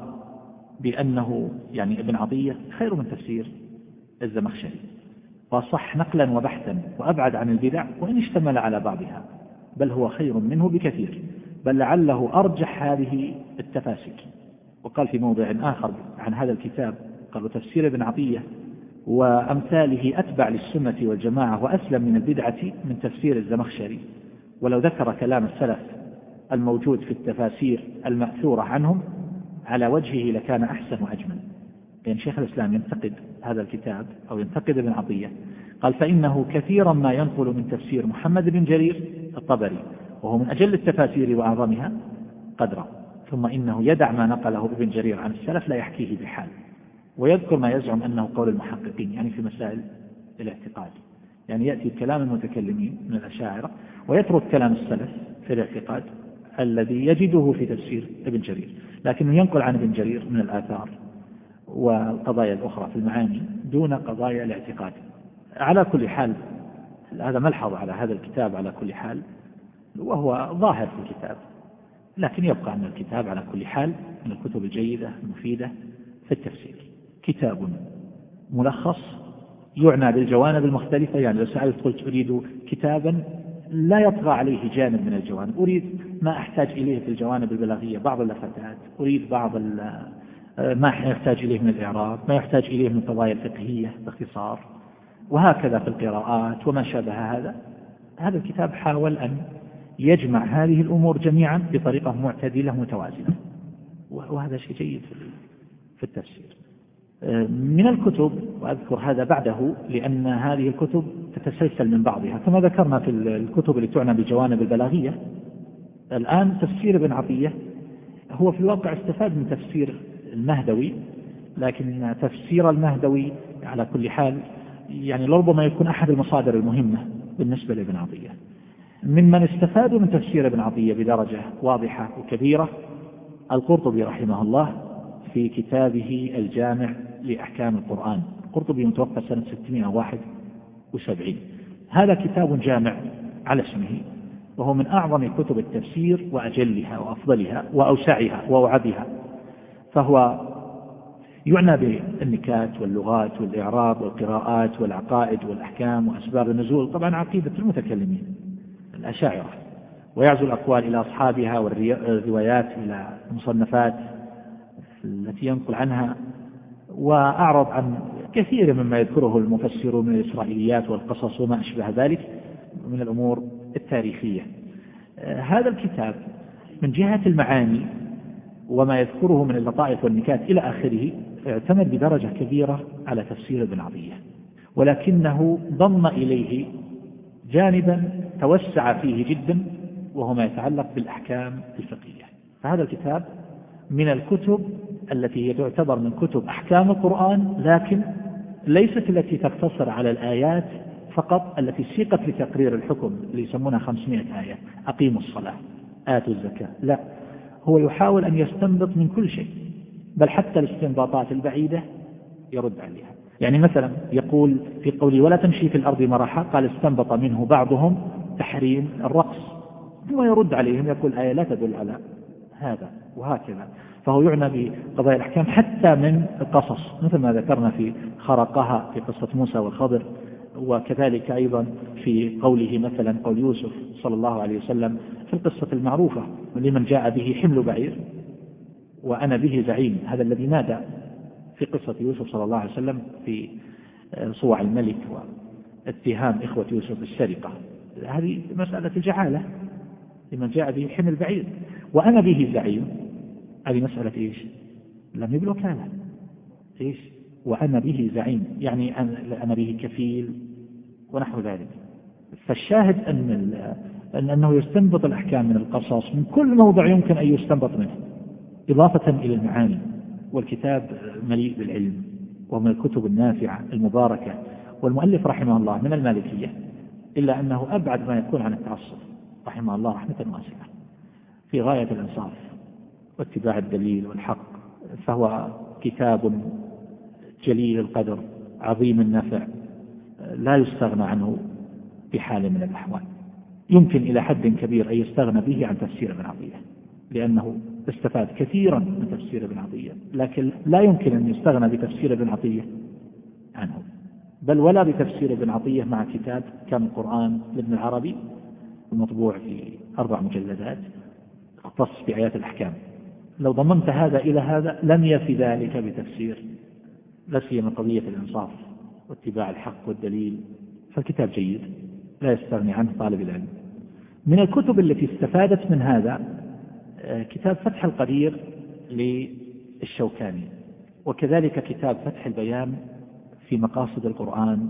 بأنه يعني ابن عطية خير من تفسير الزمخشري، وصح نقلا وبحثا وأبعد عن البدع وإن اشتمل على بعضها، بل هو خير منه بكثير، بل لعله أرجح هذه التفاسير. وقال في موضع آخر عن هذا الكتاب، قال تفسير ابن عطية وأمثاله أتبع للسنة والجماعة وأسلم من البدعة من تفسير الزمخشري، ولو ذكر كلام السلف الموجود في التفاسير المأثورة عنهم على وجهه لكان أحسن وأجمل. لأن شيخ الإسلام ينتقد هذا الكتاب أو ينتقد ابن عطية، قال فإنه كثيرا ما ينقل من تفسير محمد بن جرير الطبري وهو من أجل التفاسير وأعظمها قدرا، ثم إنه يدع ما نقله ابن جرير عن السلف لا يحكيه بحال، ويذكر ما يزعم أنه قول المحققين يعني في مسائل الاعتقاد، يعني يأتي كلام المتكلمين من الأشاعرة ويترك كلام السلف في الاعتقاد الذي يجده في تفسير ابن جرير، لكنه ينقل عن ابن جرير من الآثار والقضايا الأخرى في المعاني دون قضايا الاعتقاد. على كل حال هذا ملحظ على هذا الكتاب على كل حال، وهو ظاهر في الكتاب، لكن يبقى أن الكتاب على كل حال من الكتب الجيدة المفيدة في التفسير. كتاب ملخص يعنى بالجوانب المختلفة، يعني لو سألت قلت أريد كتابا لا يطغى عليه جانب من الجوانب، أريد ما أحتاج إليه في الجوانب البلاغية بعض اللفتات، أريد بعض ما يحتاج إليه من الإعراب، ما يحتاج إليه من القضايا الفقهية باختصار، وهكذا في القراءات وما شابه هذا. هذا الكتاب حاول أن يجمع هذه الأمور جميعا بطريقة معتدلة متوازنة، وهذا شيء جيد في التفسير. من الكتب، وأذكر هذا بعده لأن هذه الكتب تتسلسل من بعضها كما ذكرنا في الكتب اللي تعنى بالجوانب البلاغية. الآن تفسير ابن عطية هو في الواقع استفاد من تفسير المهدوي، لكن تفسير المهدوي على كل حال يعني لربما يكون أحد المصادر المهمة بالنسبة لابن عطية. ممن استفادوا من تفسير ابن عطية بدرجة واضحة وكبيرة القرطبي رحمه الله في كتابه الجامع لأحكام القرآن. القرطبي متوفى سنة ستمائة وواحد وسبعين. هذا كتاب جامع على اسمه، وهو من أعظم كتب التفسير وأجلها وأفضلها وأوسعها وأوعبها، فهو يعنى بالنكات واللغات والإعراب والقراءات والعقائد والأحكام وأسباب النزول، طبعا عقيدة المتكلمين الأشاعرة، ويعزو الأقوال إلى أصحابها والروايات إلى المصنفات التي ينقل عنها، وأعرض عن كثير مما يذكره المفسرون من الإسرائيليات والقصص وما أشبه ذلك من الأمور التاريخية. هذا الكتاب من جهة المعاني وما يذكره من اللطائف والنكات إلى آخره اعتمد بدرجة كبيرة على تفسير ابن عطية، ولكنه ضم إليه جانبا توسع فيه جدا وهو ما يتعلق بالأحكام الفقهية. فهذا الكتاب من الكتب التي هي تعتبر من كتب أحكام القرآن، لكن ليست التي تقتصر على الآيات فقط التي سيقت لتقرير الحكم اللي يسمونها خمسمائة آية، أقيموا الصلاة آتوا الزكاة، لا، هو يحاول أن يستنبط من كل شيء، بل حتى الاستنباطات البعيدة يرد عليها. يعني مثلا يقول في قوله ولا تمشي في الأرض مرحا، قال استنبط منه بعضهم تحريم الرقص، ثم يرد عليهم يقول آية لا تدل على هذا، وهكذا. فهو يعنى بقضايا الأحكام حتى من القصص، مثل ما ذكرنا في خرقها في قصة موسى والخضر، وكذلك أيضا في قوله مثلا قول يوسف صلى الله عليه وسلم في القصة المعروفة لمن جاء به حمل بعير وأنا به زعيم، هذا الذي نادى في قصة يوسف صلى الله عليه وسلم في صوع الملك واتهام إخوة يوسف بالسرقة. هذه مسألة الجعالة لمن جاء به حمل بعير، وأنا به زعيم هذه مسألة إيش؟ لم يبلغ كاله إيش؟ وأنا به زعيم، يعني أنا به كفيل ونحو ذلك. فالشاهد أن أن أنه يستنبط الأحكام من القصص من كل موضع يمكن أن يستنبط منه، إضافة إلى المعاني. والكتاب مليء بالعلم ومن الكتب النافعة المباركة. والمؤلف رحمه الله من المالكية، إلا أنه أبعد ما يكون عن التعصب رحمه الله رحمة واسعة، في غاية الإنصاف واتباع الدليل والحق. فهو كتاب جليل القدر عظيم النفع، لا يستغنى عنه بحال من الأحوال. يمكن إلى حد كبير أن يستغنى به عن تفسير ابن عطية، لأنه استفاد كثيرا من تفسير ابن عطية، لكن لا يمكن أن يستغنى بتفسير ابن عطية عنه، بل ولا بتفسير ابن عطية مع كتاب كامل القرآن لابن العربي المطبوع في أربع مجلدات اختص بآيات الأحكام. لو ضمنت هذا إلى هذا لم يفي ذلك بتفسير، لا سيما قضية الإنصاف واتباع الحق والدليل. فالكتاب جيد لا يستغني عنه طالب العلم. من الكتب التي استفادت من هذا كتاب فتح القدير للشوكاني، وكذلك كتاب فتح البيان في مقاصد القرآن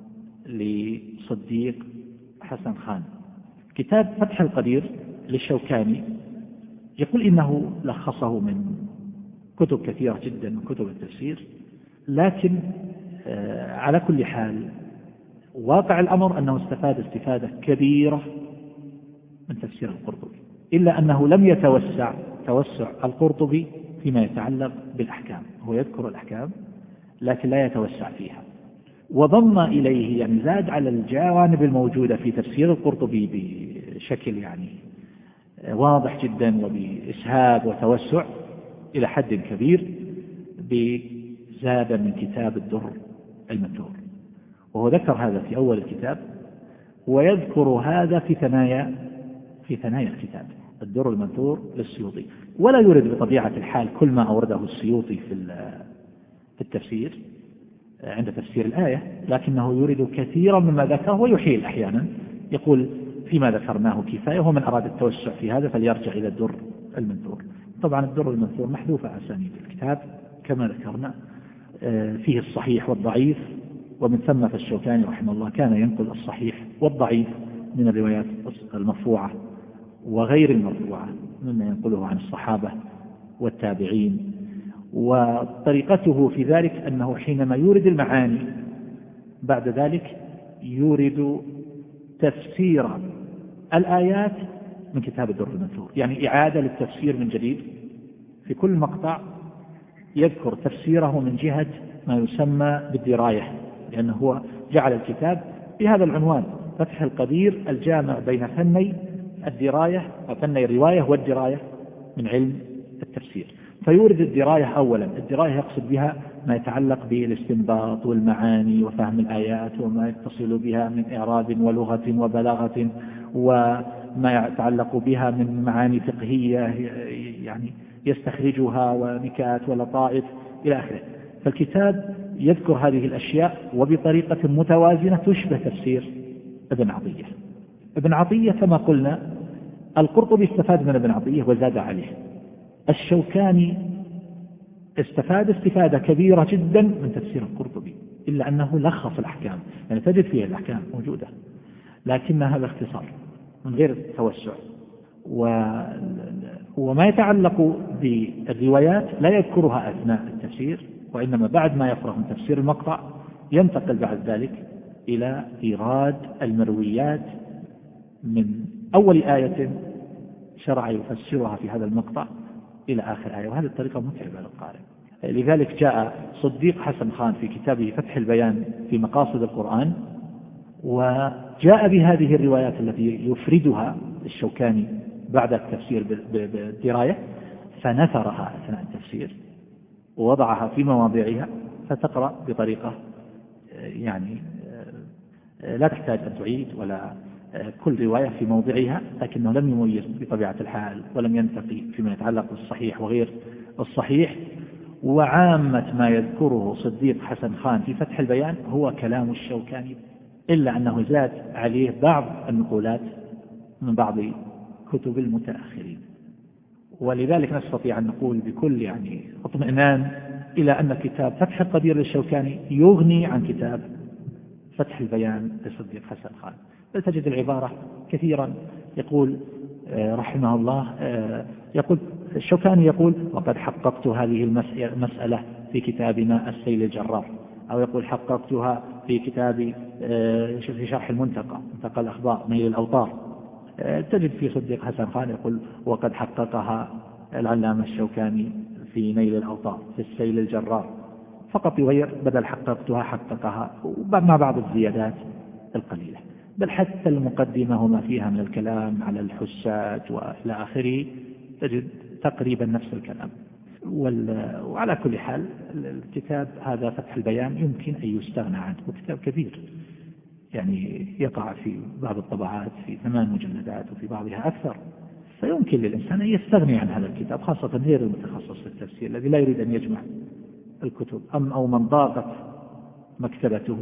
لصديق حسن خان. كتاب فتح القدير للشوكاني يقول إنه لخصه من كتب كثيرة جدا من كتب التفسير، لكن على كل حال واقع الأمر أنه استفاد استفادة كبيرة من تفسير القرطبي، إلا أنه لم يتوسع توسع القرطبي فيما يتعلق بالأحكام. هو يذكر الأحكام لكن لا يتوسع فيها، وضم إليه يعني زاد على الجوانب الموجودة في تفسير القرطبي بشكل يعني واضح جدا وبإسهاب وتوسع إلى حد كبير بزاد من كتاب الدر المنثور. وهو ذكر هذا في أول الكتاب، ويذكر هذا في ثنايا في ثنايا الكتاب الدر المنثور للسيوطي، ولا يريد بطبيعة الحال كل ما أورده السيوطي في في التفسير عند تفسير الآية، لكنه يريد كثيرا مما ذكره ويحيل أحيانا، يقول فيما ذكرناه كفاية، ومن أراد التوسع في هذا فليرجع إلى الدر المنثور. طبعا الدر المنثور محذوف أسانيد الكتاب كما ذكرنا، فيه الصحيح والضعيف، ومن ثم فالشوكاني رحمه الله كان ينقل الصحيح والضعيف من الروايات المرفوعة وغير المرفوعة مما ينقله عن الصحابة والتابعين. وطريقته في ذلك أنه حينما يورد المعاني بعد ذلك يورد تفسير الآيات من كتاب الدر المنثور، يعني إعادة للتفسير من جديد. في كل مقطع يذكر تفسيره من جهة ما يسمى بالدراية، لأنه هو جعل الكتاب بهذا العنوان فتح القدير الجامع بين فني الدراية أو فن الرواية والدراية من علم التفسير، فيورد الدراية أولا. الدراية يقصد بها ما يتعلق بالاستنباط والمعاني وفهم الآيات وما يتصل بها من إعراب ولغة وبلاغة وما يتعلق بها من معاني فقهية يعني يستخرجها ونكات ولطائف إلى آخره. فالكتاب يذكر هذه الأشياء وبطريقة متوازنة تشبه تفسير ابن عطية. ابن عطية كما قلنا القرطبي استفاد من ابن عطية وزاد عليه، الشوكاني استفاد استفادة كبيرة جدا من تفسير القرطبي، إلا أنه لخص الأحكام، يعني تجد فيها الأحكام موجودة لكنها باختصار من غير توسع. و... وما يتعلق بالروايات لا يذكرها أثناء التفسير، وإنما بعد ما يفرغ من تفسير المقطع ينتقل بعد ذلك إلى إيراد المرويات من أول آية شرع يفسرها في هذا المقطع إلى آخر آية، وهذه الطريقة متعبة للقارئ. لذلك جاء صديق حسن خان في كتابه فتح البيان في مقاصد القرآن وجاء بهذه الروايات التي يفردها الشوكاني بعد التفسير بالدراية، فنثرها أثناء التفسير ووضعها في مواضعها فتقرأ بطريقة يعني لا تحتاج أن تعيد ولا كل رواية في موضعها، لكنه لم يميز بطبيعة الحال ولم ينتقي فيما يتعلق بالصحيح وغير الصحيح. وعامة ما يذكره صديق حسن خان في فتح البيان هو كلام الشوكاني، إلا أنه زاد عليه بعض النقولات من بعض كتب المتأخرين. ولذلك نستطيع أن نقول بكل يعني اطمئنان إلى أن كتاب فتح القدير للشوكاني يغني عن كتاب فتح البيان لصديق حسن خان. بل تجد العبارة كثيرا يقول رحمه الله، يقول الشوكاني يقول وقد حققت هذه المسألة في كتابنا السيل الجرار، أو يقول حققتها في كتاب في شرح المنتقى منتقى الأخبار نيل الأوطار. تجد في صديق حسن خان يقول وقد حققها العلامة الشوكاني في نيل الأوطار في السيل الجرار، فقط يغير بدل حققتها حققها مع بعض الزيادات القليلة. بل حتى المقدمة وما فيها من الكلام على الحسات وإلى آخره تجد تقريبا نفس الكلام. وعلى كل حال الكتاب هذا فتح البيان يمكن أن يستغنى عنه، وكتاب كبير يعني يقع في بعض الطبعات في ثمان مجلدات وفي بعضها أكثر، فيمكن للإنسان أن يستغني عن هذا الكتاب، خاصة غير المتخصص في التفسير الذي لا يريد أن يجمع الكتب أم أو من ضاقت مكتبته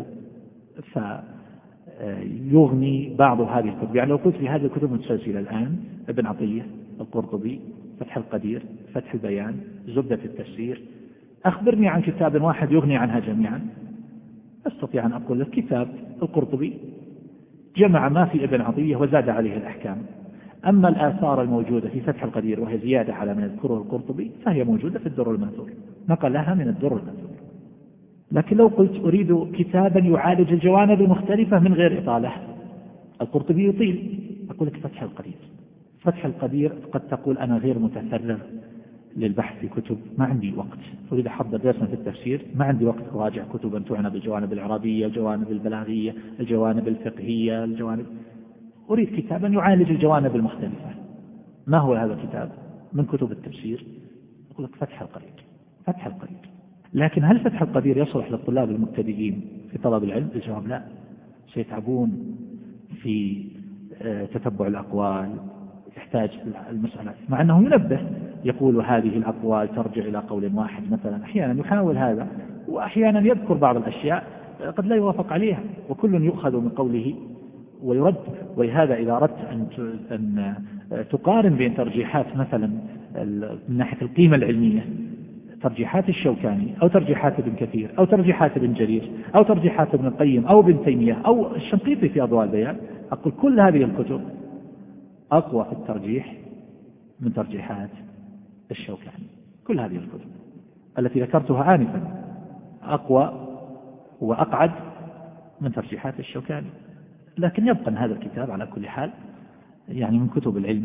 فيغني بعض هذه الكتب. يعني لو قلت في هذه الكتب المتسلسلة الآن ابن عطية، القرطبي، فتح القدير، فتح البيان، زبدة التفسير، أخبرني عن كتاب واحد يغني عنها جميعا. أستطيع أن أقول لك كتاب القرطبي جمع ما في ابن عطية وزاد عليه الأحكام. أما الآثار الموجودة في فتح القدير وهي زيادة على ما يذكره القرطبي فهي موجودة في الدر المنثور، نقلها من الدر المنثور. لكن لو قلت أريد كتابا يعالج الجوانب المختلفة من غير إطالة، القرطبي يطيل، أقول لك فتح القدير. فتح القدير قد تقول أنا غير متفرغ للبحث في كتب، ما عندي وقت، أريد أحضر درسا في التفسير، ما عندي وقت أراجع كتبا تعنى بالجوانب الإعرابية، الجوانب البلاغية، الجوانب الفقهية، الجوانب، أريد كتابا يعالج الجوانب المختلفة. ما هو هذا الكتاب من كتب التفسير؟ أقول لك فتح القدير. فتح القدير. لكن هل فتح القدير يصلح للطلاب المبتدئين في طلب العلم؟ الجواب لا، سيتعبون في تتبع الأقوال، يحتاج المسألة، مع أنه ينبه يقول هذه الأقوال ترجع إلى قول واحد مثلا، أحيانا يحاول هذا وأحيانا يذكر بعض الأشياء قد لا يوافق عليها، وكل يؤخذ من قوله ويرد. ولهذا إذا أردت أن تقارن بين ترجيحات مثلا من ناحية القيمة العلمية، ترجيحات الشوكاني أو ترجيحات ابن كثير أو ترجيحات ابن جرير أو ترجيحات ابن القيم أو ابن تيمية أو الشنقيطي في أضواء البيان، أقول كل هذه الكتب أقوى في الترجيح من ترجيحات الشوكاني. كل هذه الكتب التي ذكرتها آنفا أقوى وأقعد من ترجيحات الشوكاني. لكن يبقى هذا الكتاب على كل حال يعني من كتب العلم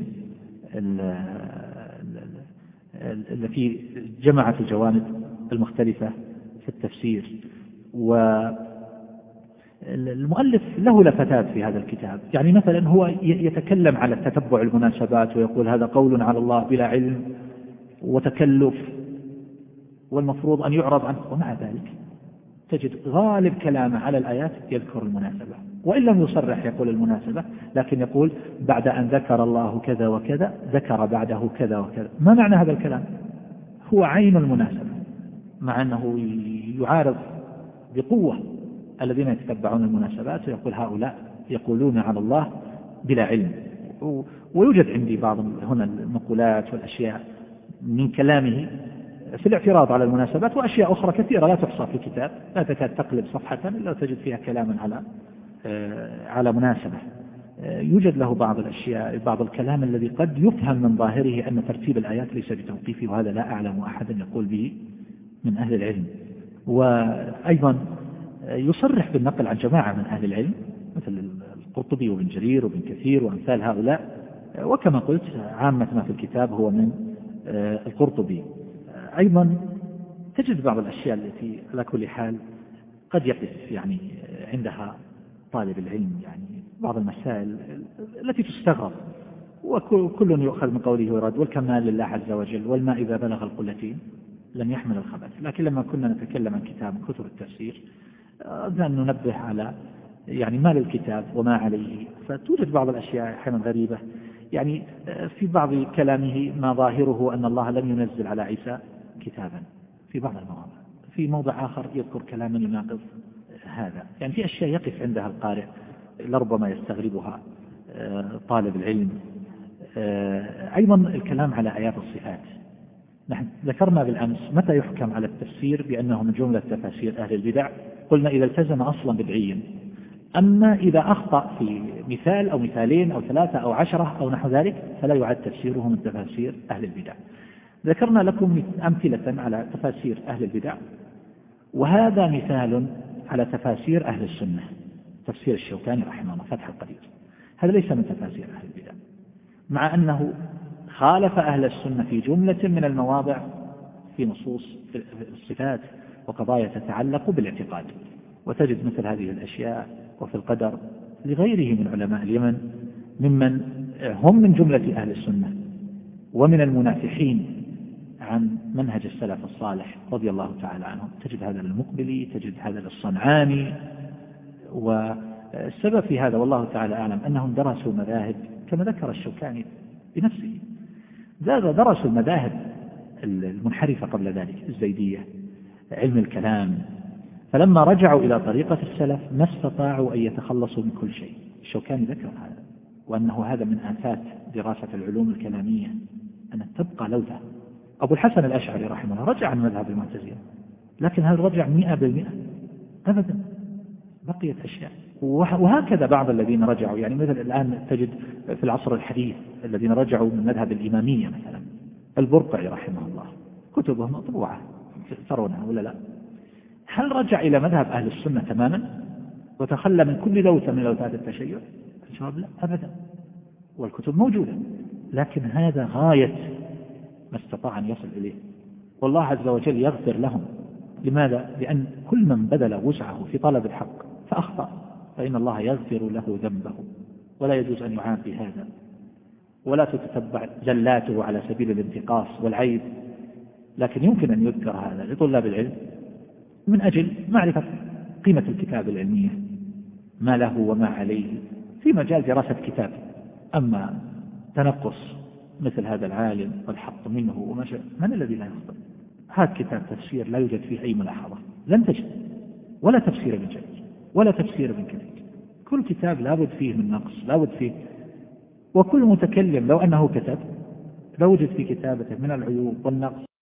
التي جمعت الجوانب المختلفة في التفسير. و المؤلف له لفتات في هذا الكتاب، يعني مثلا هو يتكلم على تتبع المناسبات ويقول هذا قول على الله بلا علم وتكلف والمفروض أن يعرض عنه، ومع ذلك تجد غالب كلامه على الآيات يذكر المناسبة، وإن لم يصرح يقول المناسبة، لكن يقول بعد أن ذكر الله كذا وكذا ذكر بعده كذا وكذا. ما معنى هذا الكلام؟ هو عين المناسبة، مع أنه يعارض بقوة الذين يتتبعون المناسبات ويقول هؤلاء يقولون على الله بلا علم. ويوجد عندي بعض هنا النقولات والأشياء من كلامه في الاعتراض على المناسبات، وأشياء أخرى كثيرة لا تحصى في الكتاب، لا تكاد تقلب صفحة إلا تجد فيها كلاما على على مناسبة. يوجد له بعض الأشياء، بعض الكلام الذي قد يفهم من ظاهره أن ترتيب الآيات ليس بتوقيفي، وهذا لا أعلم أحدا يقول به من أهل العلم. وأيضا يصرح بالنقل عن جماعة من أهل العلم مثل القرطبي وابن جرير وابن كثير وأمثال هؤلاء، وكما قلت عامة ما في الكتاب هو من القرطبي. أيضا تجد بعض الأشياء التي على كل حال قد يقف يعني عندها طالب العلم، يعني بعض المسائل التي تستغرب، وكل يؤخذ من قوله ورد، والكمال لله عز وجل، والماء إذا بلغ القلتين لم يحمل الخبث. لكن لما كنا نتكلم عن كتاب من كتب التفسير أردنا أن ننبه على يعني ما للكتاب وما عليه، فتوجد بعض الأشياء أحيانا غريبة. يعني في بعض كلامه ما ظاهره أن الله لم ينزل على عيسى كتابا في بعض المواضع، في موضع آخر يذكر كلاما يناقض هذا. يعني في أشياء يقف عندها القارئ لربما يستغربها طالب العلم. أيضا الكلام على آيات الصفات، نحن ذكرنا بالأمس متى يحكم على التفسير بأنه من جملة تفاسير أهل البدع، قلنا إذا التزم أصلا بدعيا. أما إذا أخطأ في مثال أو مثالين أو ثلاثة أو عشرة أو نحو ذلك فلا يعد تفسيره من تفاسير أهل البدع. ذكرنا لكم أمثلة على تفاسير أهل البدع، وهذا مثال على تفاسير أهل السنة. تفسير الشوكاني رحمه الله فتح القدير، هذا ليس من تفاسير أهل البدع، مع أنه خالف أهل السنة في جملة من المواضع في نصوص الصفات وقضايا تتعلق بالاعتقاد. وتجد مثل هذه الأشياء وفي القدر لغيره من علماء اليمن ممن هم من جملة أهل السنة ومن المنافحين عن منهج السلف الصالح رضي الله تعالى عنهم. تجد هذا للمقبلي، تجد هذا للصنعاني. والسبب في هذا والله تعالى أعلم أنهم درسوا مذاهب كما ذكر الشوكاني بنفسه، درسوا المذاهب المنحرفة قبل ذلك، الزيدية، علم الكلام، فلما رجعوا إلى طريقة السلف ما استطاعوا أن يتخلصوا من كل شيء. الشوكاني ذكر هذا، وأنه هذا من آفات دراسة العلوم الكلامية أن تبقى لوثة. أبو الحسن الأشعري رحمه الله رجع عن مذهب المعتزلة، لكن هل رجع مئة بالمئة؟ أبدا، بقيت أشياء. وهكذا بعض الذين رجعوا، يعني مثل الآن تجد في العصر الحديث الذين رجعوا من مذهب الإمامية مثلا البرقعي رحمه الله، كتبه مطبوعة ترونها ولا لا؟ هل رجع إلى مذهب أهل السنة تماما وتخلى من كل لوثة من لوثات التشيع؟ الجواب لا أبدا، والكتب موجودة، لكن هذا غاية ما استطاع أن يصل إليه، والله عز وجل يغفر لهم. لماذا؟ لأن كل من بذل وسعه في طلب الحق فأخطأ فإن الله يغفر له ذنبه، ولا يجوز أن يعافي هذا، ولا تتتبع زلاته على سبيل الانتقاص والعيب. لكن يمكن أن يذكر هذا لطلاب العلم من أجل معرفة قيمة الكتاب العلمية، ما له وما عليه في مجال دراسة كتاب. أما تنقص مثل هذا العالم والحط منه ومشى، من الذي لا يخطئ؟ هذا كتاب تفسير لا يوجد فيه أي ملاحظة، لن تجد ولا تفسير ابن جرير ولا تفسير ابن كثير. كل كتاب لابد فيه من نقص، لابد فيه. وكل متكلم لو أنه كتب لوجد في كتابته من العيوب والنقص